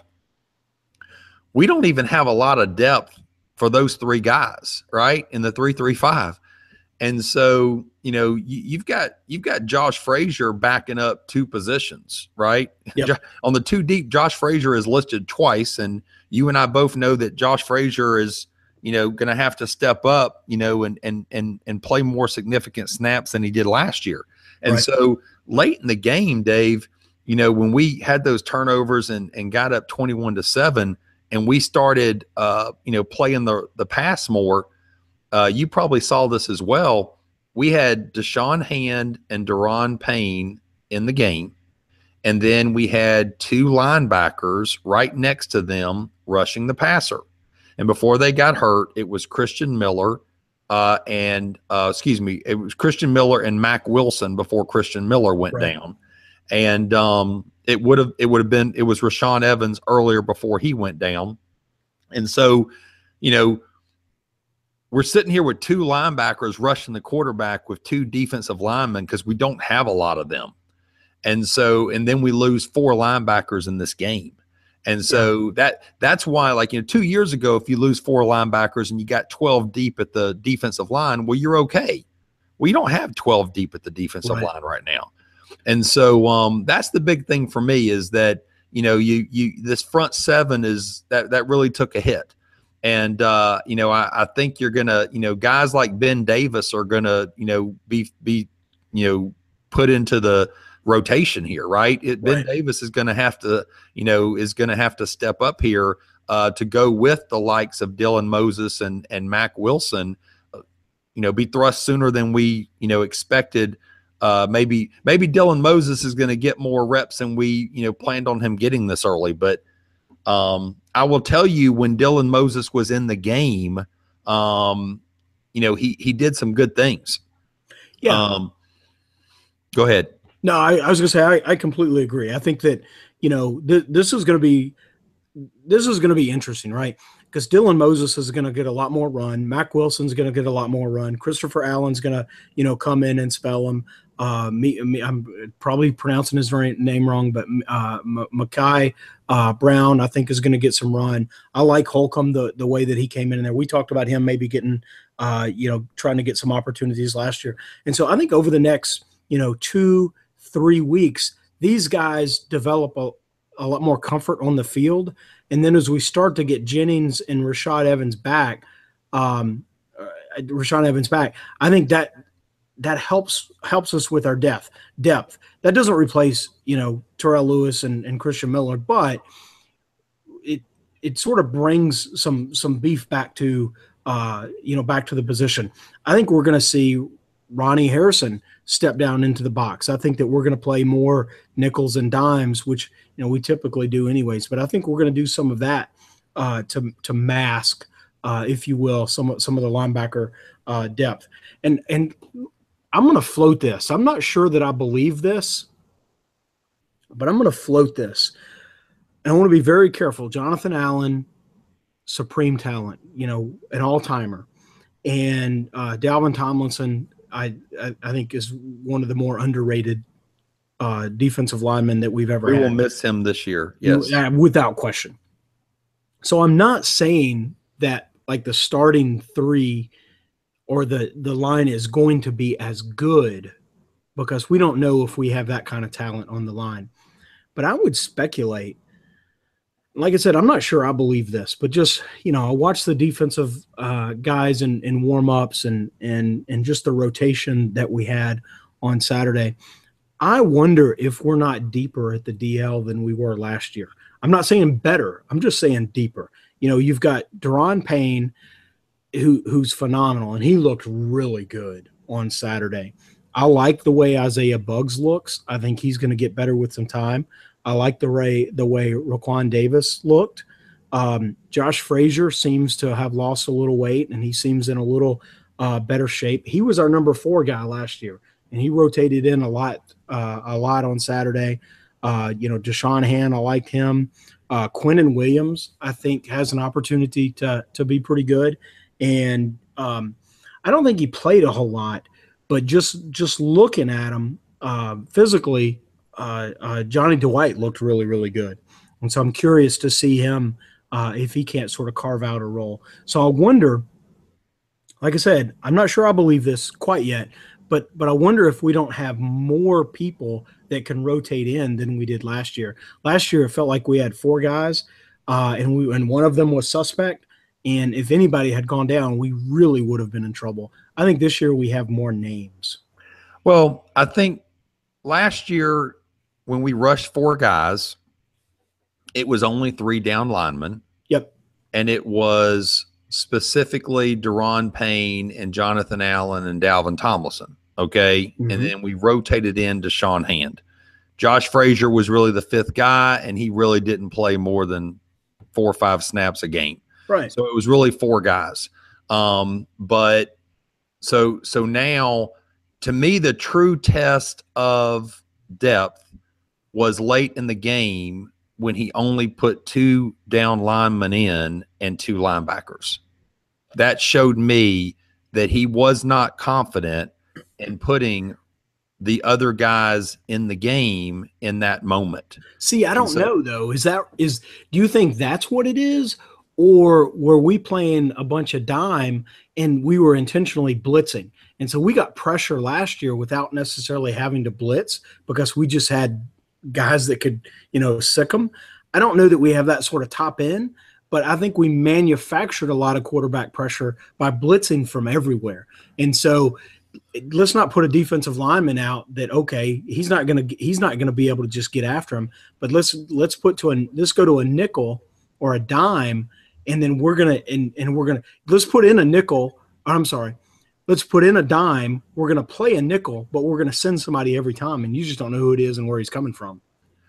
we don't even have a lot of depth for those three guys, right? In the three three five, and so you know you, you've got you've got Josh Frazier backing up two positions, right? Yep. On the two deep, Josh Frazier is listed twice, and you and I both know that Josh Frazier is, you know, going to have to step up, you know, and and and and play more significant snaps than he did last year. And right. so late in the game, Dave, you know, when we had those turnovers and and got up twenty-one to seven, and we started, uh, you know, playing the the pass more, uh, you probably saw this as well. We had Deshaun Hand and Daron Payne in the game, and then we had two linebackers right next to them rushing the passer. And before they got hurt, it was Christian Miller uh, and uh, excuse me, it was Christian Miller and Mack Wilson before Christian Miller went right. down. And um, it would have it would have been it was Rashaan Evans earlier before he went down. And so, you know, we're sitting here with two linebackers rushing the quarterback with two defensive linemen because we don't have a lot of them. And so, and then we lose four linebackers in this game. And so that that's why, like, you know, two years ago, if you lose four linebackers and you got twelve deep at the defensive line, well, you're okay. Well, you don't have twelve deep at the defensive right. line right now. And so um, that's the big thing for me is that, you know, you you this front seven is that that really took a hit. And, uh, you know, I, I think you're going to, you know, guys like Ben Davis are going to, you know, be, be, you know, put into the rotation here, right? It, Ben right. Davis is going to have to, you know, is going to have to step up here uh, to go with the likes of Dylan Moses and and Mack Wilson, uh, you know, be thrust sooner than we, you know, expected. Uh, maybe maybe Dylan Moses is going to get more reps than we, you know, planned on him getting this early. But um, I will tell you, when Dylan Moses was in the game, um, you know, he he did some good things. Yeah. Um, go ahead. No, I, I was going to say I, I completely agree. I think that, you know, th- this is going to be this is going to be interesting, right? Because Dylan Moses is going to get a lot more run. Mac Wilson's going to get a lot more run. Christopher Allen's going to, you know, come in and spell him. Uh, me, me, I'm probably pronouncing his name wrong, but uh, Makai uh, Brown, I think, is going to get some run. I like Holcomb, the the way that he came in there. We talked about him maybe getting, uh, you know, trying to get some opportunities last year. And so I think over the next, you know, two, three weeks, these guys develop a, a lot more comfort on the field. And then as we start to get Jennings and Rashad Evans back, um, uh, Rashad Evans back, I think that that helps helps us with our depth. Depth that doesn't replace, you know, Terrell Lewis and, and Christian Miller, but it it sort of brings some some beef back to uh, you know back to the position. I think we're going to see Ronnie Harrison step down into the box. I think that we're going to play more nickels and dimes, which, you know, we typically do anyways. But I think we're going to do some of that uh, to to mask, uh, if you will, some some of the linebacker uh, depth. And and I'm going to float this. I'm not sure that I believe this, but I'm going to float this. And I want to be very careful. Jonathan Allen, supreme talent, you know, an all-timer. And uh, Dalvin Tomlinson, I, I I think, is one of the more underrated uh, defensive linemen that we've ever we had. We will miss him this year, yes. Uh, without question. So I'm not saying that, like, the starting three or the, the line is going to be as good, because we don't know if we have that kind of talent on the line. But I would speculate, like I said, I'm not sure I believe this, but just, you know, I watched the defensive uh, guys in, in warm-ups and, and, and just the rotation that we had on Saturday. I wonder if we're not deeper at the D L than we were last year. I'm not saying better. I'm just saying deeper. You know, you've got Daron Payne, who who's phenomenal, and he looked really good on Saturday. I like the way Isaiah Buggs looks. I think he's going to get better with some time. I like the way the way Raquan Davis looked. Um, Josh Frazier seems to have lost a little weight, and he seems in a little uh, better shape. He was our number four guy last year, and he rotated in a lot, uh, a lot on Saturday. Uh, you know, Deshaun Hand, I liked him. Uh, Quinnen Williams, I think, has an opportunity to to be pretty good, and um, I don't think he played a whole lot, but just just looking at him uh, physically. Uh, uh, Johnny Dwight looked really, really good. And so I'm curious to see him uh, if he can't sort of carve out a role. So I wonder, like I said, I'm not sure I believe this quite yet, but but I wonder if we don't have more people that can rotate in than we did last year. Last year, it felt like we had four guys, uh, and we and one of them was suspect. And if anybody had gone down, we really would have been in trouble. I think this year we have more names. Well, I think last year, when we rushed four guys, it was only three down linemen. Yep. And it was specifically Daron Payne and Jonathan Allen and Dalvin Tomlinson. Okay. Mm-hmm. And then we rotated in Deshaun Hand. Josh Frazier was really the fifth guy, and he really didn't play more than four or five snaps a game. Right. So it was really four guys. Um, but so so now, to me, the true test of depth was late in the game when he only put two down linemen in and two linebackers. That showed me that he was not confident in putting the other guys in the game in that moment. See, I don't so, know though. Is that is do you think that's what it is? Or were we playing a bunch of dime and we were intentionally blitzing? And so we got pressure last year without necessarily having to blitz because we just had guys that could, you know, sick them. I don't know that we have that sort of top end, but I think we manufactured a lot of quarterback pressure by blitzing from everywhere. And so let's not put a defensive lineman out that, okay, he's not going to, he's not going to be able to just get after him, but let's, let's put to a, let's go to a nickel or a dime. And then we're going to, and, and we're going to, let's put in a nickel. I'm sorry. Let's put in a dime. We're going to play a nickel, but we're going to send somebody every time, and you just don't know who it is and where he's coming from.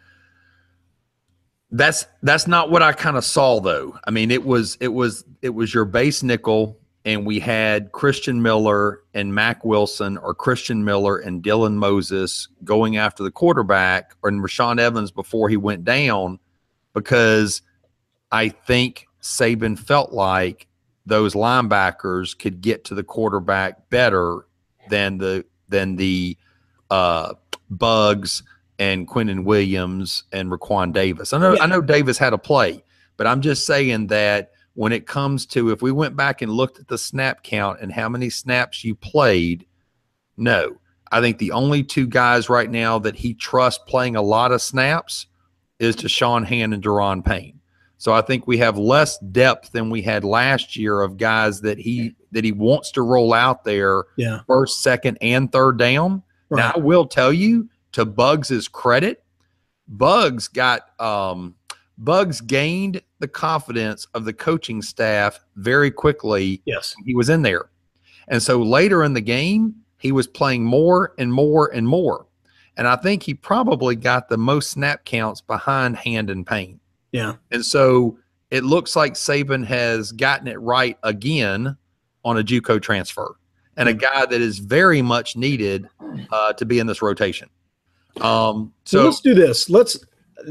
That's that's not what I kind of saw, though. I mean, it was it was it was your base nickel, and we had Christian Miller and Mac Wilson, or Christian Miller and Dylan Moses going after the quarterback, or Rashaan Evans before he went down, because I think Saban felt like those linebackers could get to the quarterback better than the than the uh, Bugs and Quinnen Williams and Raquan Davis. I know yeah. I know Davis had a play, but I'm just saying that when it comes to, if we went back and looked at the snap count and how many snaps you played, no. I think the only two guys right now that he trusts playing a lot of snaps is Deshaun Hand and Daron Payne. So I think we have less depth than we had last year of guys that he that he wants to roll out there yeah. first, second, and third down. Right. Now, I will tell you, to Bugs' credit, Bugs got um, Bugs gained the confidence of the coaching staff very quickly. Yes, he was in there, and so later in the game, he was playing more and more and more, and I think he probably got the most snap counts behind Hand and Payne. Yeah, and so it looks like Saban has gotten it right again on a JUCO transfer and a guy that is very much needed uh, to be in this rotation. Um, so well, let's do this. Let's.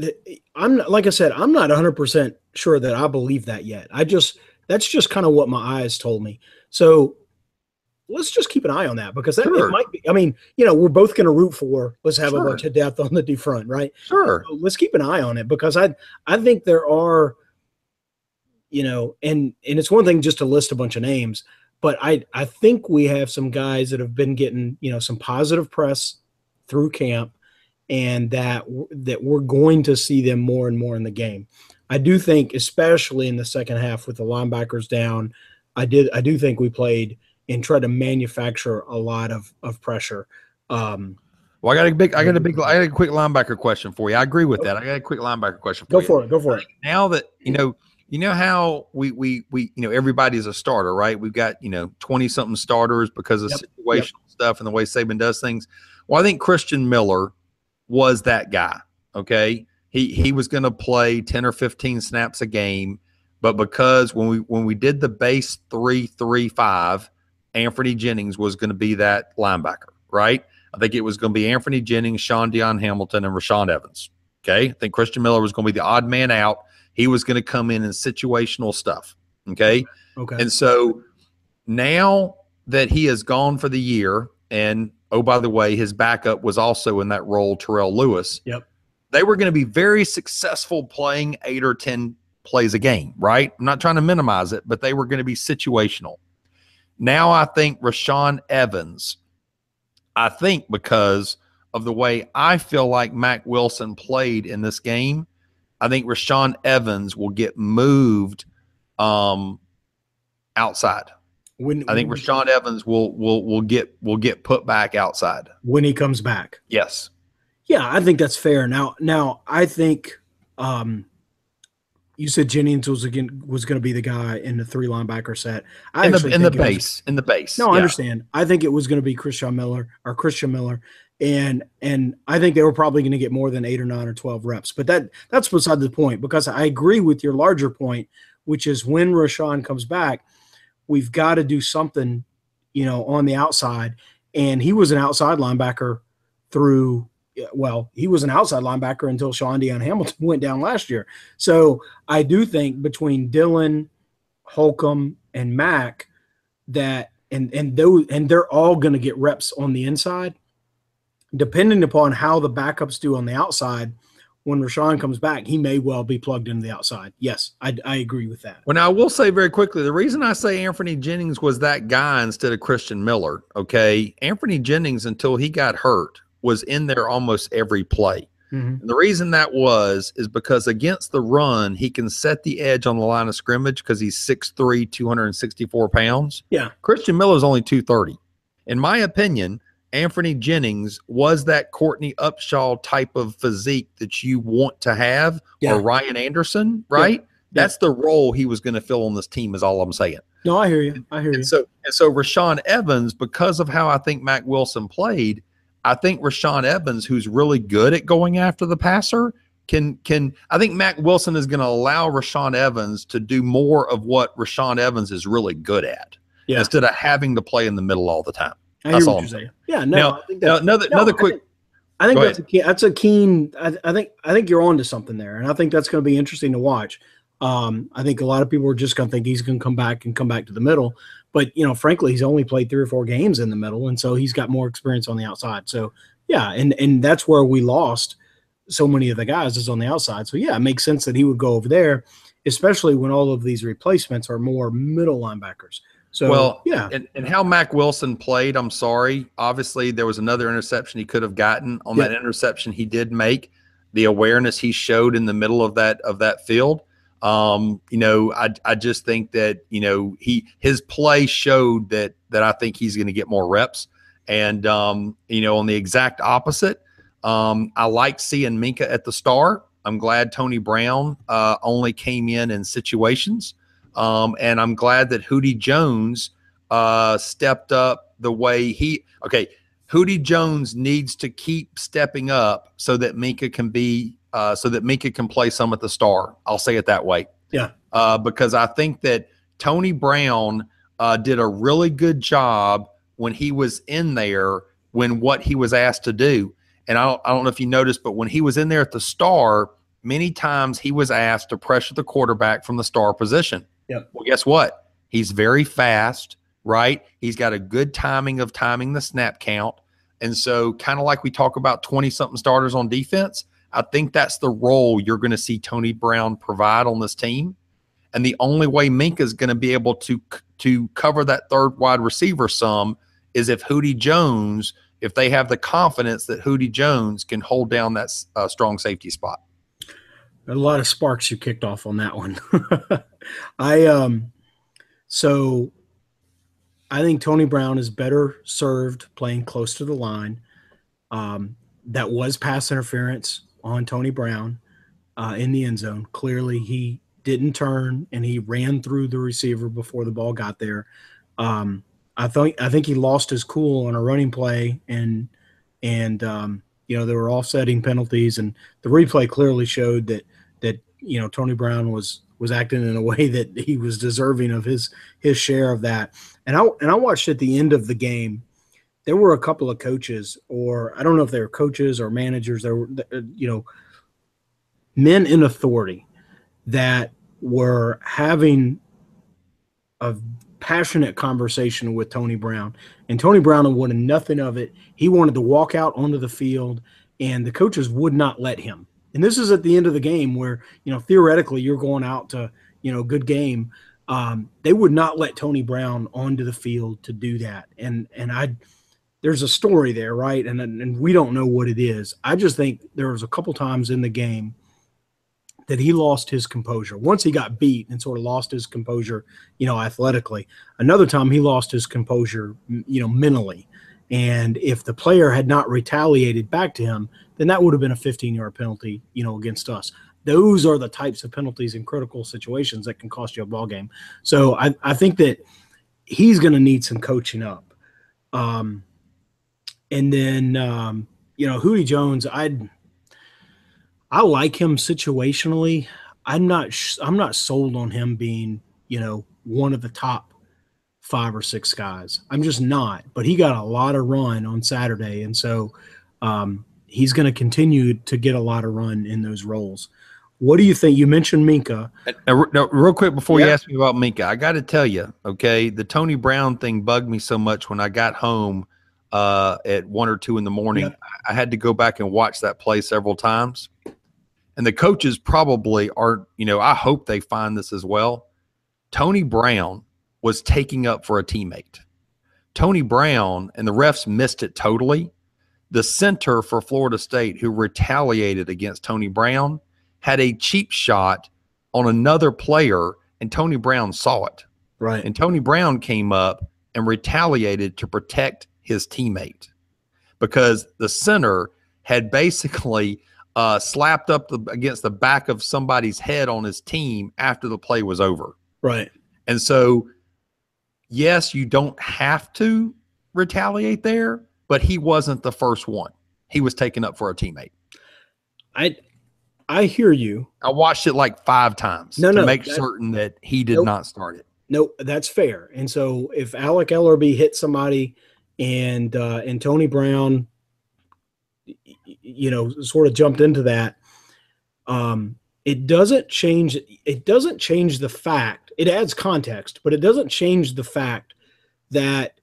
I'm like I said, I'm not one hundred percent sure that I believe that yet. I just that's just kind of what my eyes told me. So let's just keep an eye on that because that sure. it might be. I mean, you know, we're both going to root for. Let's have sure. a bunch of depth on the D front, right? Sure. So let's keep an eye on it because I I think there are, you know, and and it's one thing just to list a bunch of names, but I I think we have some guys that have been getting, you know, some positive press through camp. And that that we're going to see them more and more in the game. I do think, especially in the second half with the linebackers down, I did I do think we played and tried to manufacture a lot of of pressure. Um, well, I got a big, I got a big, I got a quick linebacker question for you. I agree with that. I got a quick linebacker question for go you. Go for it. Go for it. Now that you know, you know how we we we you know everybody's a starter, right? We've got you know twenty something starters because of yep. situational yep. stuff and the way Saban does things. Well, I think Christian Miller was that guy, okay? He he was going to play ten or fifteen snaps a game, but because when we when we did the base three three five, Anthony Jennings was going to be that linebacker, right? I think it was going to be Anthony Jennings, Sean Dion Hamilton, and Rashaan Evans, okay? I think Christian Miller was going to be the odd man out. He was going to come in in situational stuff, okay? Okay. And so now that he has gone for the year and – oh, by the way, his backup was also in that role, Terrell Lewis. Yep. They were going to be very successful playing eight or ten plays a game, right? I'm not trying to minimize it, but they were going to be situational. Now I think Rashaan Evans, I think because of the way I feel like Mack Wilson played in this game, I think Rashaan Evans will get moved um, outside. When, I think when, Rashaan Evans will will will get will get put back outside when he comes back. Yes. Yeah, I think that's fair. Now, now I think um, you said Jennings was again was going to be the guy in the three linebacker set. I in the, actually in the think it base was, in the base. No, I yeah. understand. I think it was going to be Christian Miller or Christian Miller, and and I think they were probably going to get more than eight or nine or twelve reps. But that that's beside the point because I agree with your larger point, which is when Rashaan comes back, we've got to do something, you know, on the outside. And he was an outside linebacker through, well, he was an outside linebacker until Sean Dion Hamilton went down last year. So I do think between Dylan, Holcomb, and Mack that, and and those, and they're all going to get reps on the inside, depending upon how the backups do on the outside. When Rashaan comes back, he may well be plugged into the outside. Yes, I, I agree with that. Well, now I will say very quickly, the reason I say Anthony Jennings was that guy instead of Christian Miller, okay, Anthony Jennings, until he got hurt, was in there almost every play. Mm-hmm. And the reason that was is because against the run, he can set the edge on the line of scrimmage because he's six three, two hundred sixty-four pounds. Yeah. Christian Miller is only two thirty. In my opinion, Anthony Jennings was that Courtney Upshaw type of physique that you want to have, yeah. or Ryan Anderson, right? Yeah. That's the role he was going to fill on this team is all I'm saying. No, I hear you. I hear and you. So, and so Rashaan Evans, because of how I think Mack Wilson played, I think Rashaan Evans, who's really good at going after the passer, can can I think Mack Wilson is going to allow Rashaan Evans to do more of what Rashaan Evans is really good at, yeah. instead of having to play in the middle all the time. I That's hear all what I'm you're saying. Yeah, no, now, I think now that's, another no, another I quick. think, I think Go that's a keen, that's a keen. I, I think I think you're on to something there, and I think that's going to be interesting to watch. Um, I think a lot of people are just going to think he's going to come back and come back to the middle. But, you know, frankly, he's only played three or four games in the middle, and so he's got more experience on the outside. So, yeah, and and that's where we lost so many of the guys is on the outside. So, yeah, it makes sense that he would go over there, especially when all of these replacements are more middle linebackers. So, well, yeah. And, and how Mac Wilson played, I'm sorry. Obviously, there was another interception he could have gotten. On Yeah. that interception he did make, the awareness he showed in the middle of that of that field. Um, you know, I I just think that, you know, he his play showed that that I think he's going to get more reps. And um, you know, on the exact opposite, um, I like seeing Minkah at the star. I'm glad Tony Brown uh, only came in in situations. Um, and I'm glad that Hootie Jones uh, stepped up the way he – okay, Hootie Jones needs to keep stepping up so that Minkah can be uh, – so that Minkah can play some at the star. I'll say it that way. Yeah. Uh, because I think that Tony Brown uh, did a really good job when he was in there when what he was asked to do. And I don't, I don't know if you noticed, but when he was in there at the star, many times he was asked to pressure the quarterback from the star position. Yep. Well, guess what? He's very fast, right? He's got a good timing of timing the snap count. And so kind of like we talk about twenty-something starters on defense, I think that's the role you're going to see Tony Brown provide on this team. And the only way Minkah is going to be able to, to cover that third wide receiver some is if Hootie Jones, if they have the confidence that Hootie Jones can hold down that uh, strong safety spot. A lot of sparks you kicked off on that one. I um, so I think Tony Brown is better served playing close to the line. Um, that was pass interference on Tony Brown uh, in the end zone. Clearly, he didn't turn and he ran through the receiver before the ball got there. Um, I think I think he lost his cool on a running play, and and um, you know, there were offsetting penalties, and the replay clearly showed that that you know Tony Brown was was acting in a way that he was deserving of his his share of that. And I and I watched at the end of the game, there were a couple of coaches, or I don't know if they were coaches or managers, there were you know men in authority that were having a passionate conversation with Tony Brown, and Tony Brown wanted nothing of it. He wanted to walk out onto the field, and the coaches would not let him. And this is at the end of the game where, you know, theoretically you're going out to, you know, good game. Um, they would not let Tony Brown onto the field to do that. And, and I, there's a story there, right? And, and we don't know what it is. I just think there was a couple times in the game that he lost his composure. Once he got beat and sort of lost his composure, you know, athletically. Another time he lost his composure, you know, mentally. And if the player had not retaliated back to him, then that would have been a fifteen-yard penalty, you know, against us. Those are the types of penalties in critical situations that can cost you a ball game. So I, I think that he's going to need some coaching up. Um, and then, um, you know, Hootie Jones, I'd – I like him situationally. I'm not I'm not sold on him being, you know, one of the top five or six guys. I'm just not. But he got a lot of run on Saturday, and so um, he's going to continue to get a lot of run in those roles. What do you think? You mentioned Minkah. Now, now, real quick before Yeah. you ask me about Minkah, I got to tell you, okay, the Tony Brown thing bugged me so much when I got home uh, at one or two in the morning. Yeah. I had to go back and watch that play several times. And the coaches probably are, you know, I hope they find this as well. Tony Brown was taking up for a teammate. Tony Brown, and the refs missed it totally. The center for Florida State who retaliated against Tony Brown had a cheap shot on another player, and Tony Brown saw it. Right. And Tony Brown came up and retaliated to protect his teammate because the center had basically – Uh, slapped up the, against the back of somebody's head on his team after the play was over. Right. And so, yes, you don't have to retaliate there, but he wasn't the first one. He was taken up for a teammate. I I hear you. I watched it like five times No, to no, make that- certain that he did Nope. not start it. No, that's fair. And so if Alec Ellerby hit somebody and uh, and Tony Brown – you know, sort of jumped into that. Um, it doesn't change. It doesn't change the fact. It adds context, but it doesn't change the fact that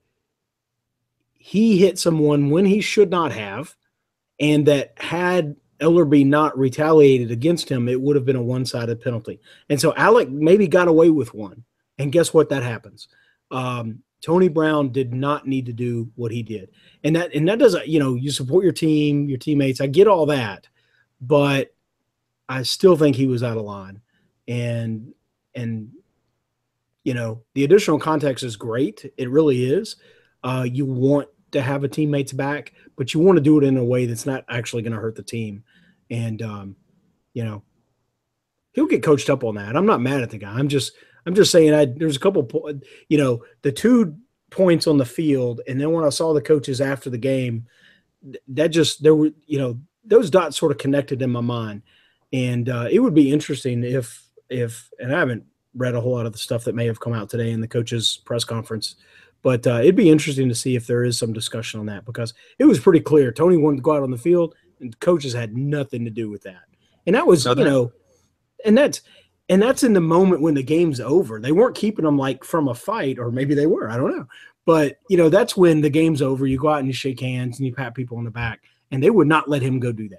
he hit someone when he should not have, and that had Ellerbe not retaliated against him, it would have been a one-sided penalty. And so Alec maybe got away with one. And guess what? That happens. Um, Tony Brown did not need to do what he did. And that, and that doesn't, you know, you support your team, your teammates. I get all that, but I still think he was out of line. And, and, you know, the additional context is great. It really is. Uh, you want to have a teammate's back, but you want to do it in a way that's not actually going to hurt the team. And, um, you know, he'll get coached up on that. I'm not mad at the guy. I'm just, I'm just saying I, there's a couple, you know, the two points on the field. And then when I saw the coaches after the game, that just, there were, you know, those dots sort of connected in my mind. And uh, it would be interesting if, if, and I haven't read a whole lot of the stuff that may have come out today in the coaches press conference, but uh, it'd be interesting to see if there is some discussion on that, because it was pretty clear Tony wanted to go out on the field and coaches had nothing to do with that. And that was, nothing. you know, and that's, and that's in the moment when the game's over. They weren't keeping them like from a fight, or maybe they were, I don't know. But, you know, that's when the game's over. You go out and you shake hands and you pat people on the back, and they would not let him go do that.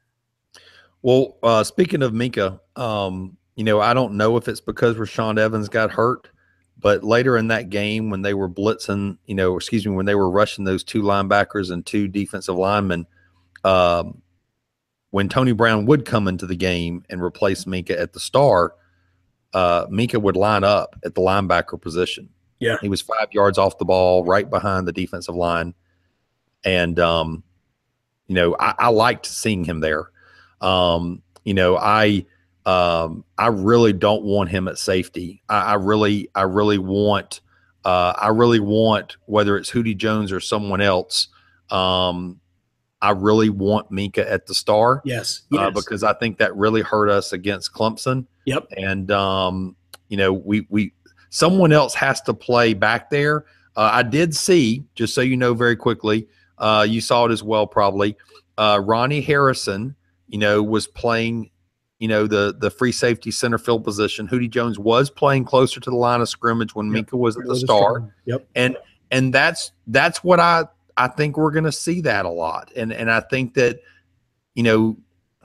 Well, uh, speaking of Minkah, um, you know, I don't know if it's because Rashaan Evans got hurt, but later in that game when they were blitzing, you know, excuse me, when they were rushing those two linebackers and two defensive linemen, um, when Tony Brown would come into the game and replace Minkah at the star, uh, Minkah would line up at the linebacker position. Yeah. He was five yards off the ball, right behind the defensive line. And, um, you know, I, I liked seeing him there. Um, you know, I um, I really don't want him at safety. I, I really, I really want, uh, I really want, whether it's Hootie Jones or someone else, um, I really want Minkah at the star. Yes, yes. Uh, because I think that really hurt us against Clemson. Yep. And, um, you know, we, we, someone else has to play back there. Uh, I did see, just so you know very quickly, uh, you saw it as well probably, uh, Ronnie Harrison, you know, was playing, you know, the the free safety center field position. Hootie Jones was playing closer to the line of scrimmage when yep. Minkah was at the star. Yep. And and that's that's what I I think we're going to see that a lot. And and I think that, you know,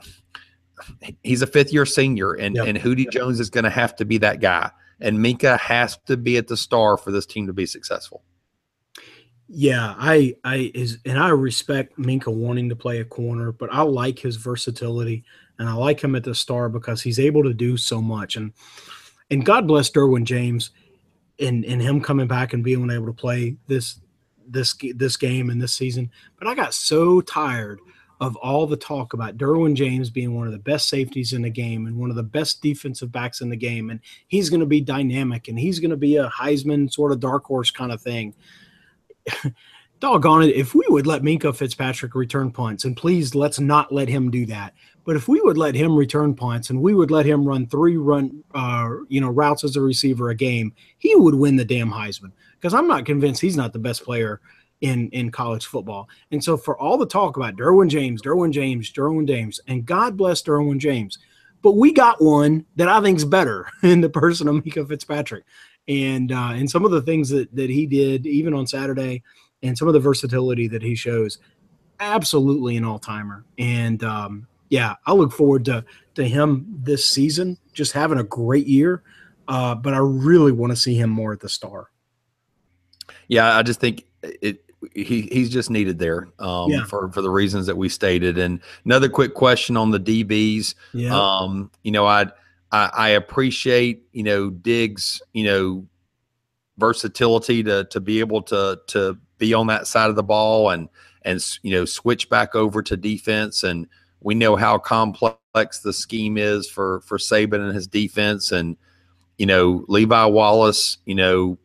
he's a fifth year senior, and yep. and Hootie yep. Jones is going to have to be that guy. And Minkah has to be at the star for this team to be successful. Yeah, I I is and I respect Minkah wanting to play a corner, but I like his versatility, and I like him at the star because he's able to do so much. And and God bless Derwin James, and and him coming back and being able to play this this this game and this season. But I got so tired of all the talk about Derwin James being one of the best safeties in the game and one of the best defensive backs in the game, and he's going to be dynamic and he's going to be a Heisman sort of dark horse kind of thing. Doggone it, if we would let Minkah Fitzpatrick return punts, and please let's not let him do that, but if we would let him return punts and we would let him run three run uh, you know, routes as a receiver a game, he would win the damn Heisman, because I'm not convinced he's not the best player in, in college football. And so for all the talk about Derwin James, Derwin James, Derwin James, and God bless Derwin James, but we got one that I think is better in the person of Minkah Fitzpatrick. And uh, and some of the things that, that he did, even on Saturday, and some of the versatility that he shows, absolutely an all-timer. And, um, yeah, I look forward to, to him this season, just having a great year. Uh, but I really want to see him more at the star. Yeah, I just think it. He he's just needed there um, yeah. for, for the reasons that we stated. And another quick question on the D Bs. Yeah. Um, you know, I'd, I I appreciate, you know, Diggs, you know, versatility to to be able to to be on that side of the ball and and you know switch back over to defense. And we know how complex the scheme is for for Saban and his defense. And you know, Levi Wallace, you know,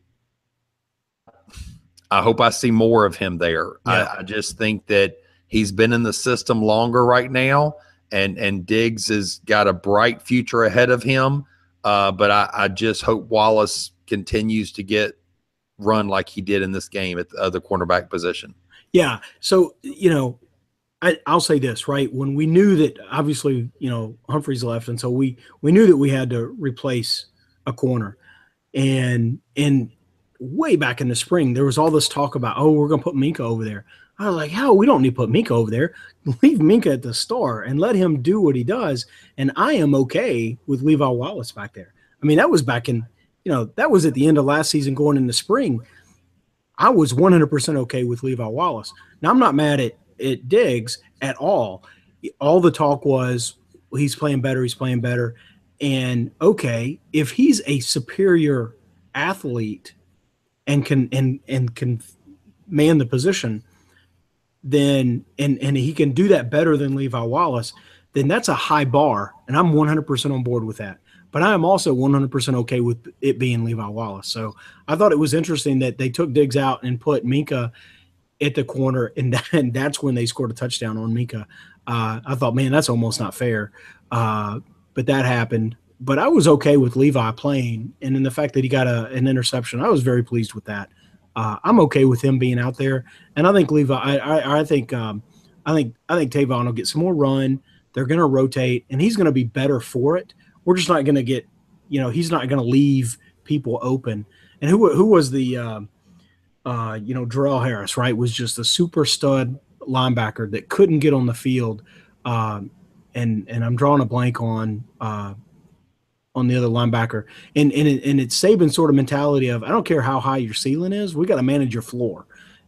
I hope I see more of him there. Yeah. I, I just think that he's been in the system longer right now. And and Diggs has got a bright future ahead of him, uh, but I, I just hope Wallace continues to get run like he did in this game at the other cornerback position. Yeah. So, you know, I, I'll say this, right? When we knew that, obviously, you know, Humphreys left, and so we we knew that we had to replace a corner. And and way back in the spring, there was all this talk about, oh, we're going to put Minka over there. I was like, hell, we don't need to put Minka over there. Leave Minka at the star and let him do what he does. And I am okay with Levi Wallace back there. I mean, that was back in, you know, that was at the end of last season going into spring. I was one hundred percent okay with Levi Wallace. Now, I'm not mad at, at Diggs at all. All the talk was, well, he's playing better, he's playing better. And, okay, if he's a superior athlete and can and and can man the position, then and and he can do that better than Levi Wallace, then that's a high bar, and I'm one hundred percent on board with that. But I am also one hundred percent okay with it being Levi Wallace. So I thought it was interesting that they took Diggs out and put Minka at the corner, and, that, and that's when they scored a touchdown on Minka. Uh, I thought, man, that's almost not fair. Uh, but that happened. But I was okay with Levi playing, and in the fact that he got a, an interception, I was very pleased with that. Uh, I'm okay with him being out there, and I think Levi. I, I, I think, um, I think, I think Tavon will get some more run. They're going to rotate, and he's going to be better for it. We're just not going to get, you know, he's not going to leave people open. And who, who was the, uh, uh, you know, Jarrell Harris, right? Was just a super stud linebacker that couldn't get on the field, um, and and I'm drawing a blank on. Uh, on the other linebacker. And and, it, and it's Saban's sort of mentality of, I don't care how high your ceiling is, we got to manage your floor.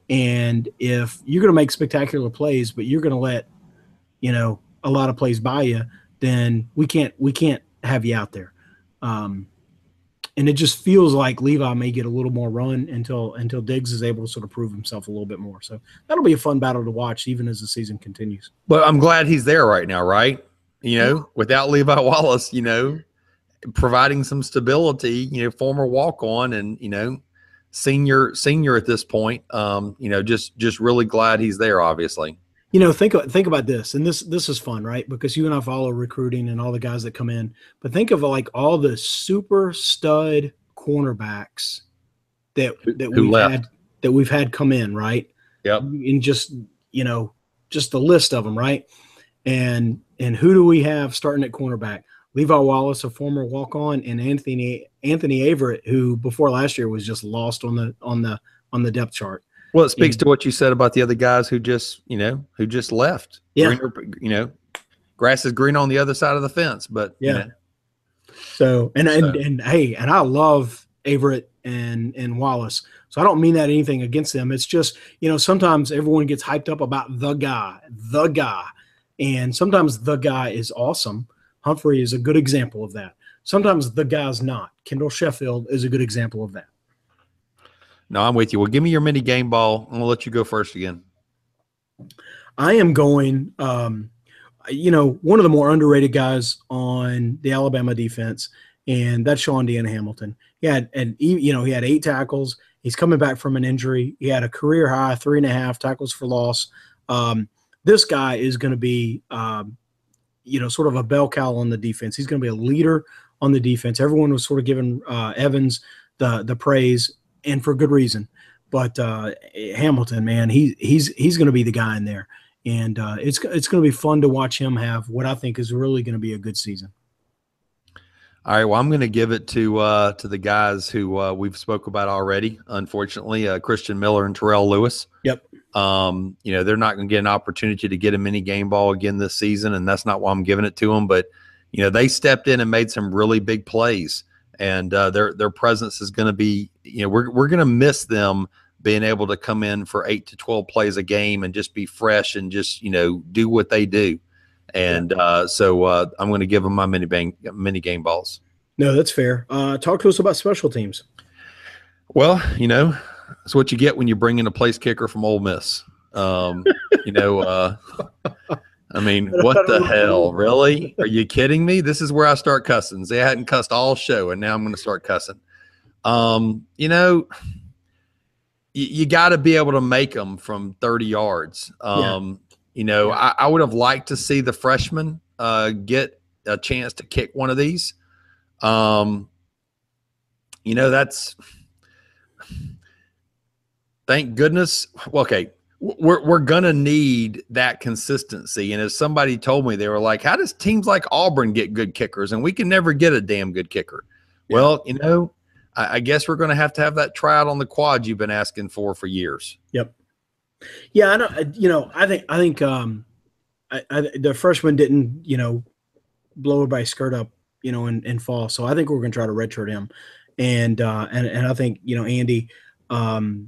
And if you're going to make spectacular plays, but you're going to let, you know, a lot of plays by you, then we can't we can't have you out there. Um, and it just feels like Levi may get a little more run until until Diggs is able to sort of prove himself a little bit more. So that'll be a fun battle to watch even as the season continues. But I'm glad he's there right now, right? You know, without Levi Wallace, you know, providing some stability, you know, former walk-on and, you know, senior senior at this point, um, you know, just just really glad he's there, obviously. You know, think think about this, and this this is fun, right? Because you and I follow recruiting and all the guys that come in, but think of like all the super stud cornerbacks that that Who we've left. had that we've had come in, right? Yep. And just, you know, just the list of them, right? And and who do we have starting at cornerback? Levi Wallace, a former walk-on, and Anthony Anthony Averett, who before last year was just lost on the on the on the depth chart. Well, it speaks And- to what you said about the other guys who just, you know, who just left. Yeah. Greener, you know, grass is green on the other side of the fence, but Yeah. you know, So and and, So- and hey, and I love Averett and and Wallace. So I don't mean that anything against them. It's just, you know, sometimes everyone gets hyped up about the guy, the guy, and sometimes the guy is awesome. Humphrey is a good example of that. Sometimes the guy's not. Kendall Sheffield is a good example of that. no, I'm with you. Well, give me your mini game ball. I'm gonna let you go first again. I am going, um, you know, one of the more underrated guys on the Alabama defense, and that's Sean Dean Hamilton. He had, and he, you know, he had eight tackles. He's coming back from an injury. He had a career high three and a half tackles for loss. Um, this guy is going to be, um, you know, sort of a bell cow on the defense. He's going to be a leader on the defense. Everyone was sort of giving uh, Evans the the praise, and for good reason. But uh, Hamilton, man, he he's he's going to be the guy in there, and uh, it's it's going to be fun to watch him have what I think is really going to be a good season. All right. Well, I'm going to give it to uh, to the guys who uh, we've spoke about already. Unfortunately, uh, Christian Miller and Terrell Lewis. Yep. Um, you know, they're not going to get an opportunity to get a mini game ball again this season, and that's not why I'm giving it to them. But you know, they stepped in and made some really big plays, and uh, their their presence is going to be. You know, we're we're going to miss them being able to come in for eight to twelve plays a game and just be fresh and just, you know, do what they do. And uh, so uh, I'm going to give them my mini bang, mini game balls. No, that's fair. Uh, talk to us about special teams. Well, you know, that's what you get when you bring in a place kicker from Ole Miss. Um, you know, uh, I mean, what the hell? Really? Are you kidding me? This is where I start cussing. They hadn't cussed all show, and now I'm going to start cussing. Um, you know, you, you got to be able to make them from thirty yards. Um, yeah. You know, I, I would have liked to see the freshmen uh, get a chance to kick one of these. Um, you know, that's – thank goodness. Well, okay, we're we're gonna need that consistency. And as somebody told me, they were like, "How does teams like Auburn get good kickers, and we can never get a damn good kicker?" Yeah. Well, you know, I, I guess we're gonna have to have that tryout on the quad you've been asking for for years. Yep. Yeah, I don't. You know, I think I think um, I, I, the freshman didn't you know blow everybody's skirt up you know in, in fall, so I think we're gonna try to redshirt him, and uh, and and I think you know Andy. Um,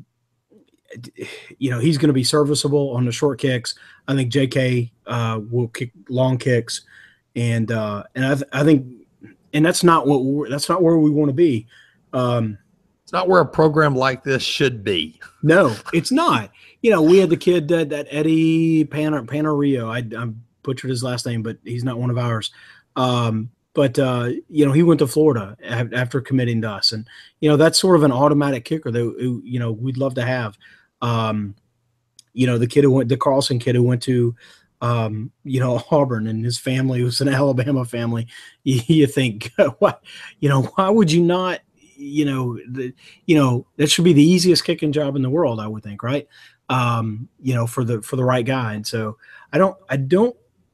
You know, he's going to be serviceable on the short kicks. I think J K uh, will kick long kicks, and uh, and I, th- I think, and that's not what we're, that's not where we want to be. Um, it's not where a program like this should be. No, it's not. You know, we had the kid that, that Eddie Pan- Panario. I, I butchered his last name, but he's not one of ours. Um, but uh, you know, he went to Florida after committing to us, and you know, that's sort of an automatic kicker that you know we'd love to have. Um, you know, the kid who went, the Carlson kid who went to, um, you know, Auburn, and his family was an Alabama family. You, you think, why, you know, why would you not, you know, the, you know, that should be the easiest kicking job in the world, I would think, right? Um, you know, for the, for the right guy. And so I don't, I don't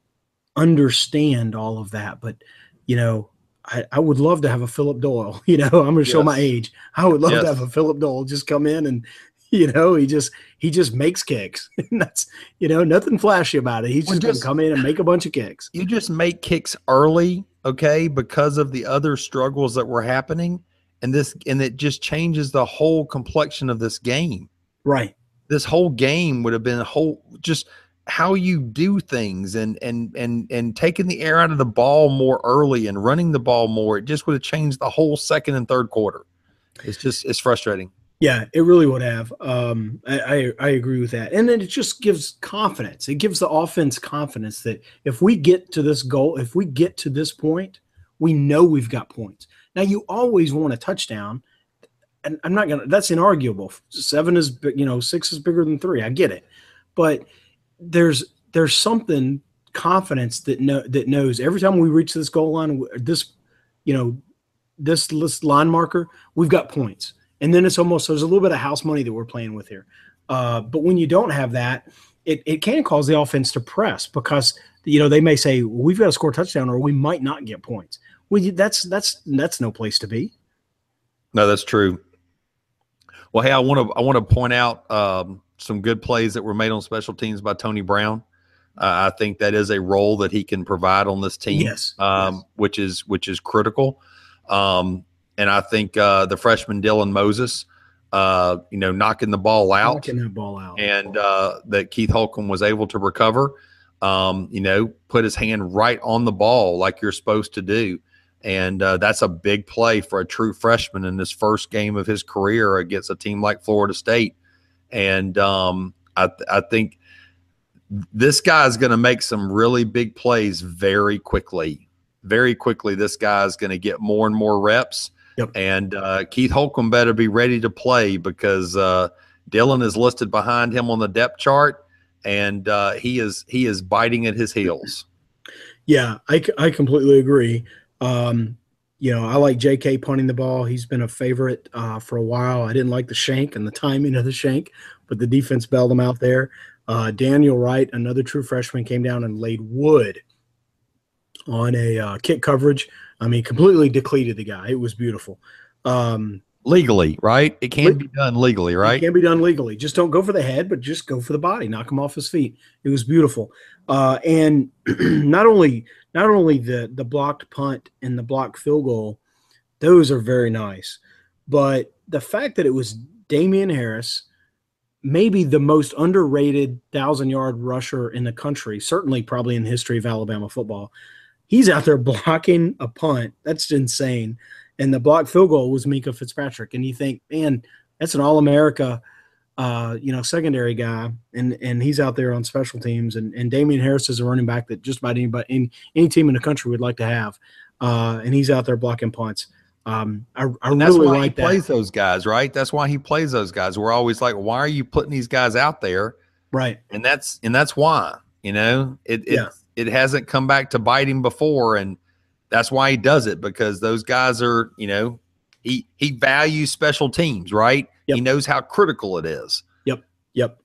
understand all of that, but, you know, I, I would love to have a Philip Doyle, you know, I'm going to show yes. my age. I would love yes. to have a Philip Doyle just come in and, you know, he just he just makes kicks. And that's, you know, nothing flashy about it. He's just, just going to come in and make a bunch of kicks. You just make kicks early, okay, because of the other struggles that were happening, and this and it just changes the whole complexion of this game. Right. This whole game would have been a whole just how you do things and and and and taking the air out of the ball more early and running the ball more. It just would have changed the whole second and third quarter. It's just it's frustrating. Yeah, it really would have. Um, I, I I agree with that, and then it just gives confidence. It gives the offense confidence that if we get to this goal, if we get to this point, we know we've got points. Now, you always want a touchdown, and I'm not gonna. That's inarguable. Seven is, you know, six is bigger than three. I get it, but there's there's something confidence that know that knows every time we reach this goal line, this, you know, this list line marker, we've got points. And then it's almost, there's a little bit of house money that we're playing with here. Uh, but when you don't have that, it, it can cause the offense to press because, you know, they may say, well, we've got to score a touchdown or we might not get points. Well, you, that's, that's, that's no place to be. No, that's true. Well, hey, I want to, I want to point out um, some good plays that were made on special teams by Tony Brown. Uh, I think that is a role that he can provide on this team, yes, um, yes. which is, which is critical. Um, And I think uh, the freshman Dylan Moses, uh, you know, knocking the ball out, knocking that ball out, and uh, that Keith Holcomb was able to recover. Um, you know, put his hand right on the ball like you're supposed to do, and uh, that's a big play for a true freshman in this first game of his career against a team like Florida State. And um, I, th- I think this guy is going to make some really big plays very quickly. Very quickly, this guy is going to get more and more reps. Yep. And uh, Keith Holcomb better be ready to play because uh, Dylan is listed behind him on the depth chart, and uh, he is he is biting at his heels. Yeah, I, I completely agree. Um, you know, I like J K punting the ball. He's been a favorite uh, for a while. I didn't like the shank and the timing of the shank, but the defense bailed him out there. Uh, Daniel Wright, another true freshman, came down and laid wood on a uh, kick coverage. I mean, completely depleted the guy. It was beautiful. Um, legally, right? It can be done legally, right? It can be done legally. Just don't go for the head, but just go for the body. Knock him off his feet. It was beautiful. Uh, and not only not only the the blocked punt and the blocked field goal, those are very nice. But the fact that it was Damian Harris, maybe the most underrated thousand-yard rusher in the country, certainly probably in the history of Alabama football, he's out there blocking a punt. That's insane. And the blocked field goal was Minkah Fitzpatrick. And you think, man, that's an All-America, uh, you know, secondary guy. And and he's out there on special teams. And, and Damian Harris is a running back that just about anybody, any, any team in the country would like to have. Uh, and he's out there blocking punts. Um, I, I and that's really why like he that. plays those guys, right? That's why he plays those guys. We're always like, why are you putting these guys out there? Right. And that's and that's why, you know, it it, Yeah. it hasn't come back to bite him before, and that's why he does it, because those guys are, you know, he he values special teams, right? Yep. He knows how critical it is. Yep. Yep.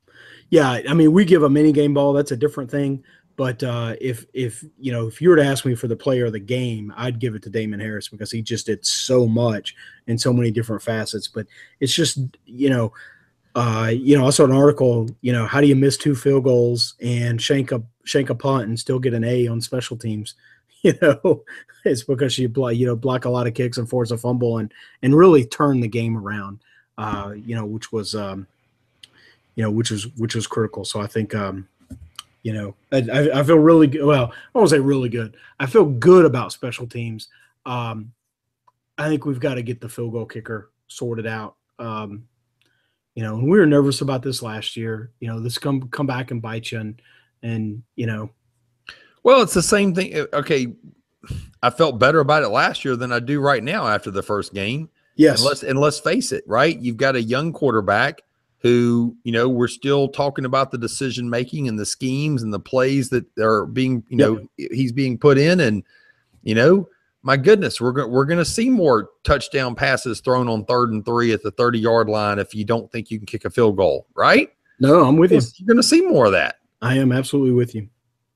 Yeah, I mean, we give a mini game ball. That's a different thing. But uh, if if you know if you were to ask me for the player of the game, I'd give it to Damon Harris because he just did so much in so many different facets. But it's just you know, uh, you know, I saw an article. You know, how do you miss two field goals and shank a shank a punt and still get an A on special teams? You know, it's because you block you know block a lot of kicks and force a fumble and and really turn the game around. Uh, you know, which was um, you know which was which was critical. So I think. Um, You know, I, I feel really good. Well, I won't say really good. I feel good about special teams. Um, I think we've got to get the field goal kicker sorted out. Um, you know, and we were nervous about this last year. You know, this come come back and bite you, and and you know. Well, it's the same thing. Okay, I felt better about it last year than I do right now after the first game. Yes, and let's and let's face it, right? You've got a young quarterback who, you know, we're still talking about the decision making and the schemes and the plays that are being, you know, yep. he's being put in, and you know, my goodness, we're going we're going to see more touchdown passes thrown on third and three at the thirty yard line if you don't think you can kick a field goal, right? No, I'm with you. You're going to see more of that. I am absolutely with you.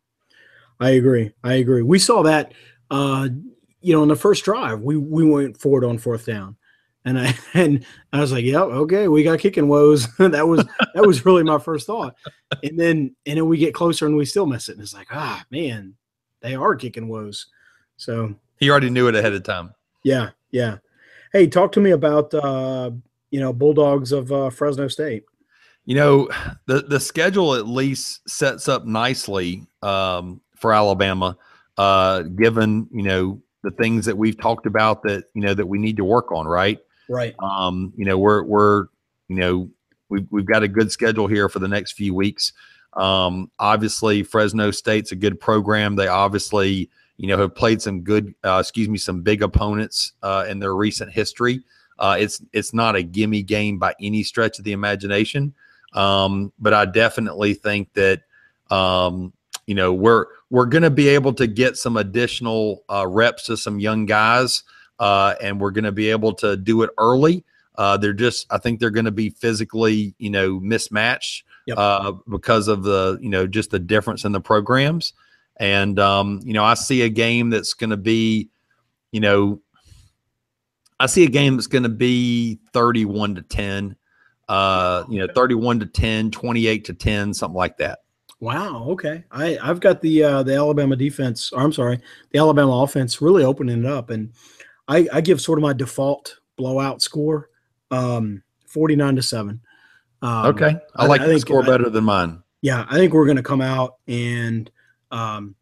I agree. I agree. We saw that, uh, you know, in the first drive, we we went forward on fourth down. And I and I was like, "Yep, okay, we got kicking woes." that was that was really my first thought. And then and then we get closer and we still miss it. And it's like, ah, man, they are kicking woes. So he already knew it ahead of time. Yeah, yeah. Hey, talk to me about uh, you know Bulldogs of uh, Fresno State. You know, the the schedule at least sets up nicely um, for Alabama, uh, given you know the things that we've talked about that you know that we need to work on, right? Right. Um, you know, we're we're you know we've we've got a good schedule here for the next few weeks. Um, obviously, Fresno State's a good program. They obviously you know have played some good, uh, excuse me, some big opponents uh, in their recent history. Uh, it's it's not a gimme game by any stretch of the imagination, um, but I definitely think that um, you know we're we're going to be able to get some additional uh, reps to some young guys. Uh, and we're going to be able to do it early. Uh, they're just, I think they're going to be physically, you know, mismatched yep. uh, because of the, you know, just the difference in the programs. And, um, you know, I see a game that's going to be, you know, I see a game that's going to be thirty-one to ten, uh, you know, thirty-one to ten, twenty-eight to ten, something like that. Wow. Okay. I, I've got the, uh, the Alabama defense, or I'm sorry, the Alabama offense really opening it up. And, I, I give sort of my default blowout score, um, forty-nine to seven. Um, okay, I like the score better than mine. Yeah, I think we're going to come out and um,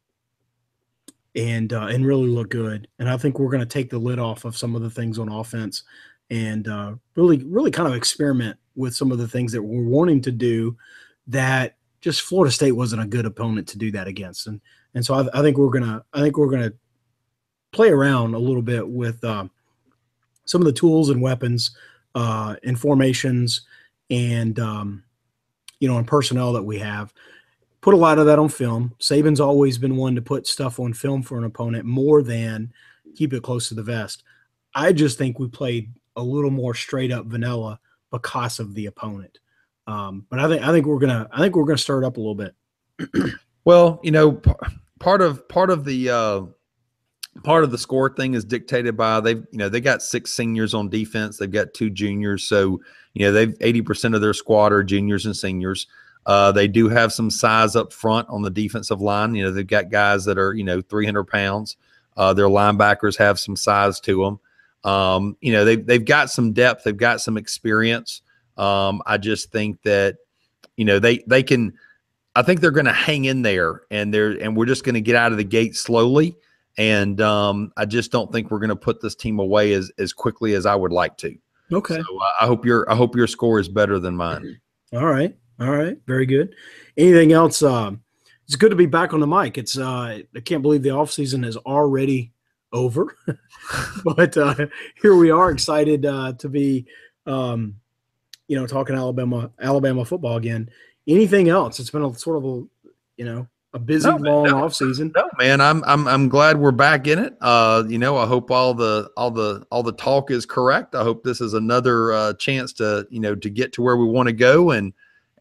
and uh, and really look good, and I think we're going to take the lid off of some of the things on offense, and uh, really, really kind of experiment with some of the things that we're wanting to do. That just Florida State wasn't a good opponent to do that against, and and so I, I think we're gonna, I think we're gonna. play around a little bit with uh, some of the tools and weapons uh, and formations and, um, you know, and personnel that we have. Put a lot of that on film. Saban's always been one to put stuff on film for an opponent more than keep it close to the vest. I just think we played a little more straight up vanilla because of the opponent. Um, but I think I think we're gonna I think we're gonna stir it up a little bit. Well, you know, p- part of part of the uh, part of the score thing is dictated by they've you know they got six seniors on defense. They've got two juniors, so you know they've eighty percent of their squad are juniors and seniors. Uh, they do have some size up front on the defensive line. You know they've got guys that are you know three hundred pounds. Uh, their linebackers have some size to them. Um, you know they've they've got some depth. They've got some experience. Um, I just think that you know they they can. I think they're going to hang in there, and they're and we're just going to get out of the gate slowly. And um, I just don't think we're going to put this team away as as quickly as I would like to. Okay. So uh, I hope your I hope your score is better than mine. All right. All right. Very good. Anything else? Um, it's good to be back on the mic. It's uh, I can't believe the off season is already over, but uh, here we are, excited uh, to be, um, you know, talking Alabama Alabama football again. Anything else? It's been a sort of a, you know, a busy no, long no, off season. No, man, I'm I'm I'm glad we're back in it. Uh, you know, I hope all the all the all the talk is correct. I hope this is another uh, chance to you know to get to where we want to go and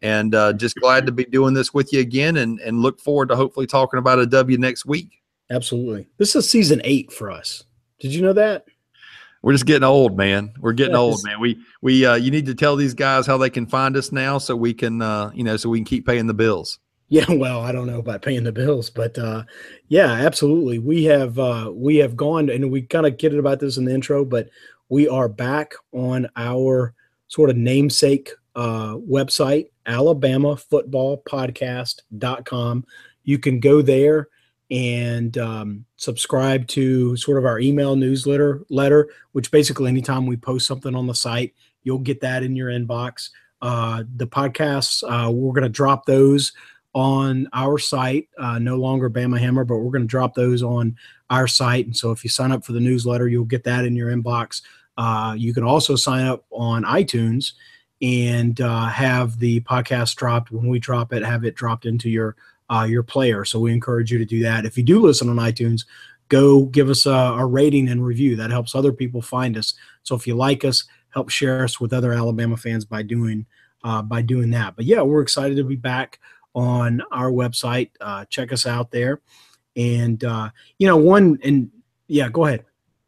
And uh, just glad to be doing this with you again, and, and look forward to hopefully talking about a W next week. Absolutely. This is season eight for us. Did you know that? We're just getting old, man. We're getting Yeah, old, man. We we uh, you need to tell these guys how they can find us now, so we can uh, you know so we can keep paying the bills. Yeah, well, I don't know about paying the bills, but uh, yeah, absolutely. We have uh, we have gone, and we kind of kidded about this in the intro, but we are back on our sort of namesake uh, website, alabama football podcast dot com. You can go there and um, subscribe to sort of our email newsletter letter, which basically anytime we post something on the site, you'll get that in your inbox. Uh, the podcasts, uh, we're going to drop those on our site, uh, no longer Bama Hammer, but we're going to drop those on our site. And so if you sign up for the newsletter, you'll get that in your inbox. Uh, you can also sign up on iTunes and uh, have the podcast dropped when we drop it, have it dropped into your uh, your player. So we encourage you to do that. If you do listen on iTunes, go give us a, a rating and review. That helps other people find us. So if you like us, help share us with other Alabama fans by doing uh, by doing that. But yeah, we're excited to be back on our website. Uh, check us out there. And, uh, you know, one, and yeah, go ahead.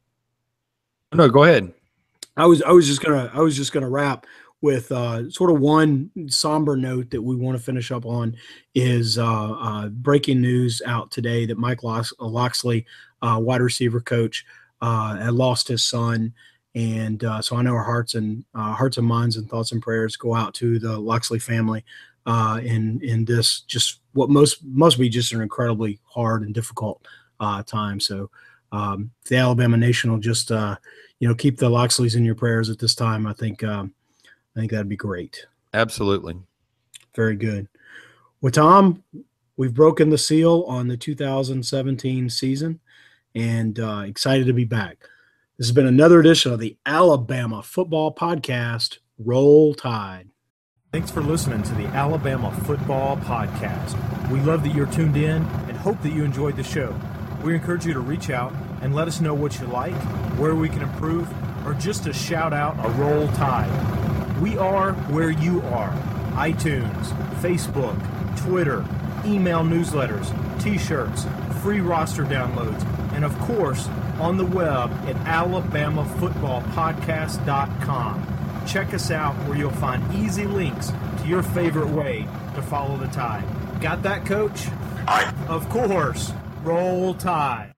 No, go ahead. I was, I was just going to, I was just going to wrap with uh, sort of one somber note that we want to finish up on is uh, uh, breaking news out today that Mike Locksley, uh, wide receiver coach, uh, had lost his son. And uh, so I know our hearts and uh, hearts and minds and thoughts and prayers go out to the Locksley family uh, in in this just what most must be just an incredibly hard and difficult uh, time. So um, the Alabama Nation will just uh, you know keep the Locksleys in your prayers at this time. I think um, I think that'd be great. Absolutely, very good. Well, Tom, we've broken the seal on the two thousand seventeen season, and uh, excited to be back. This has been another edition of the Alabama Football Podcast. Roll Tide. Thanks for listening to the Alabama Football Podcast. We love that you're tuned in and hope that you enjoyed the show. We encourage you to reach out and let us know what you like, where we can improve, or just to shout out a Roll Tide. We are where you are. iTunes, Facebook, Twitter, email newsletters, t-shirts, free roster downloads, and of course, on the web at alabama football podcast dot com. Check us out where you'll find easy links to your favorite way to follow the Tide. Got that, Coach? Aye. Of course. Roll Tide.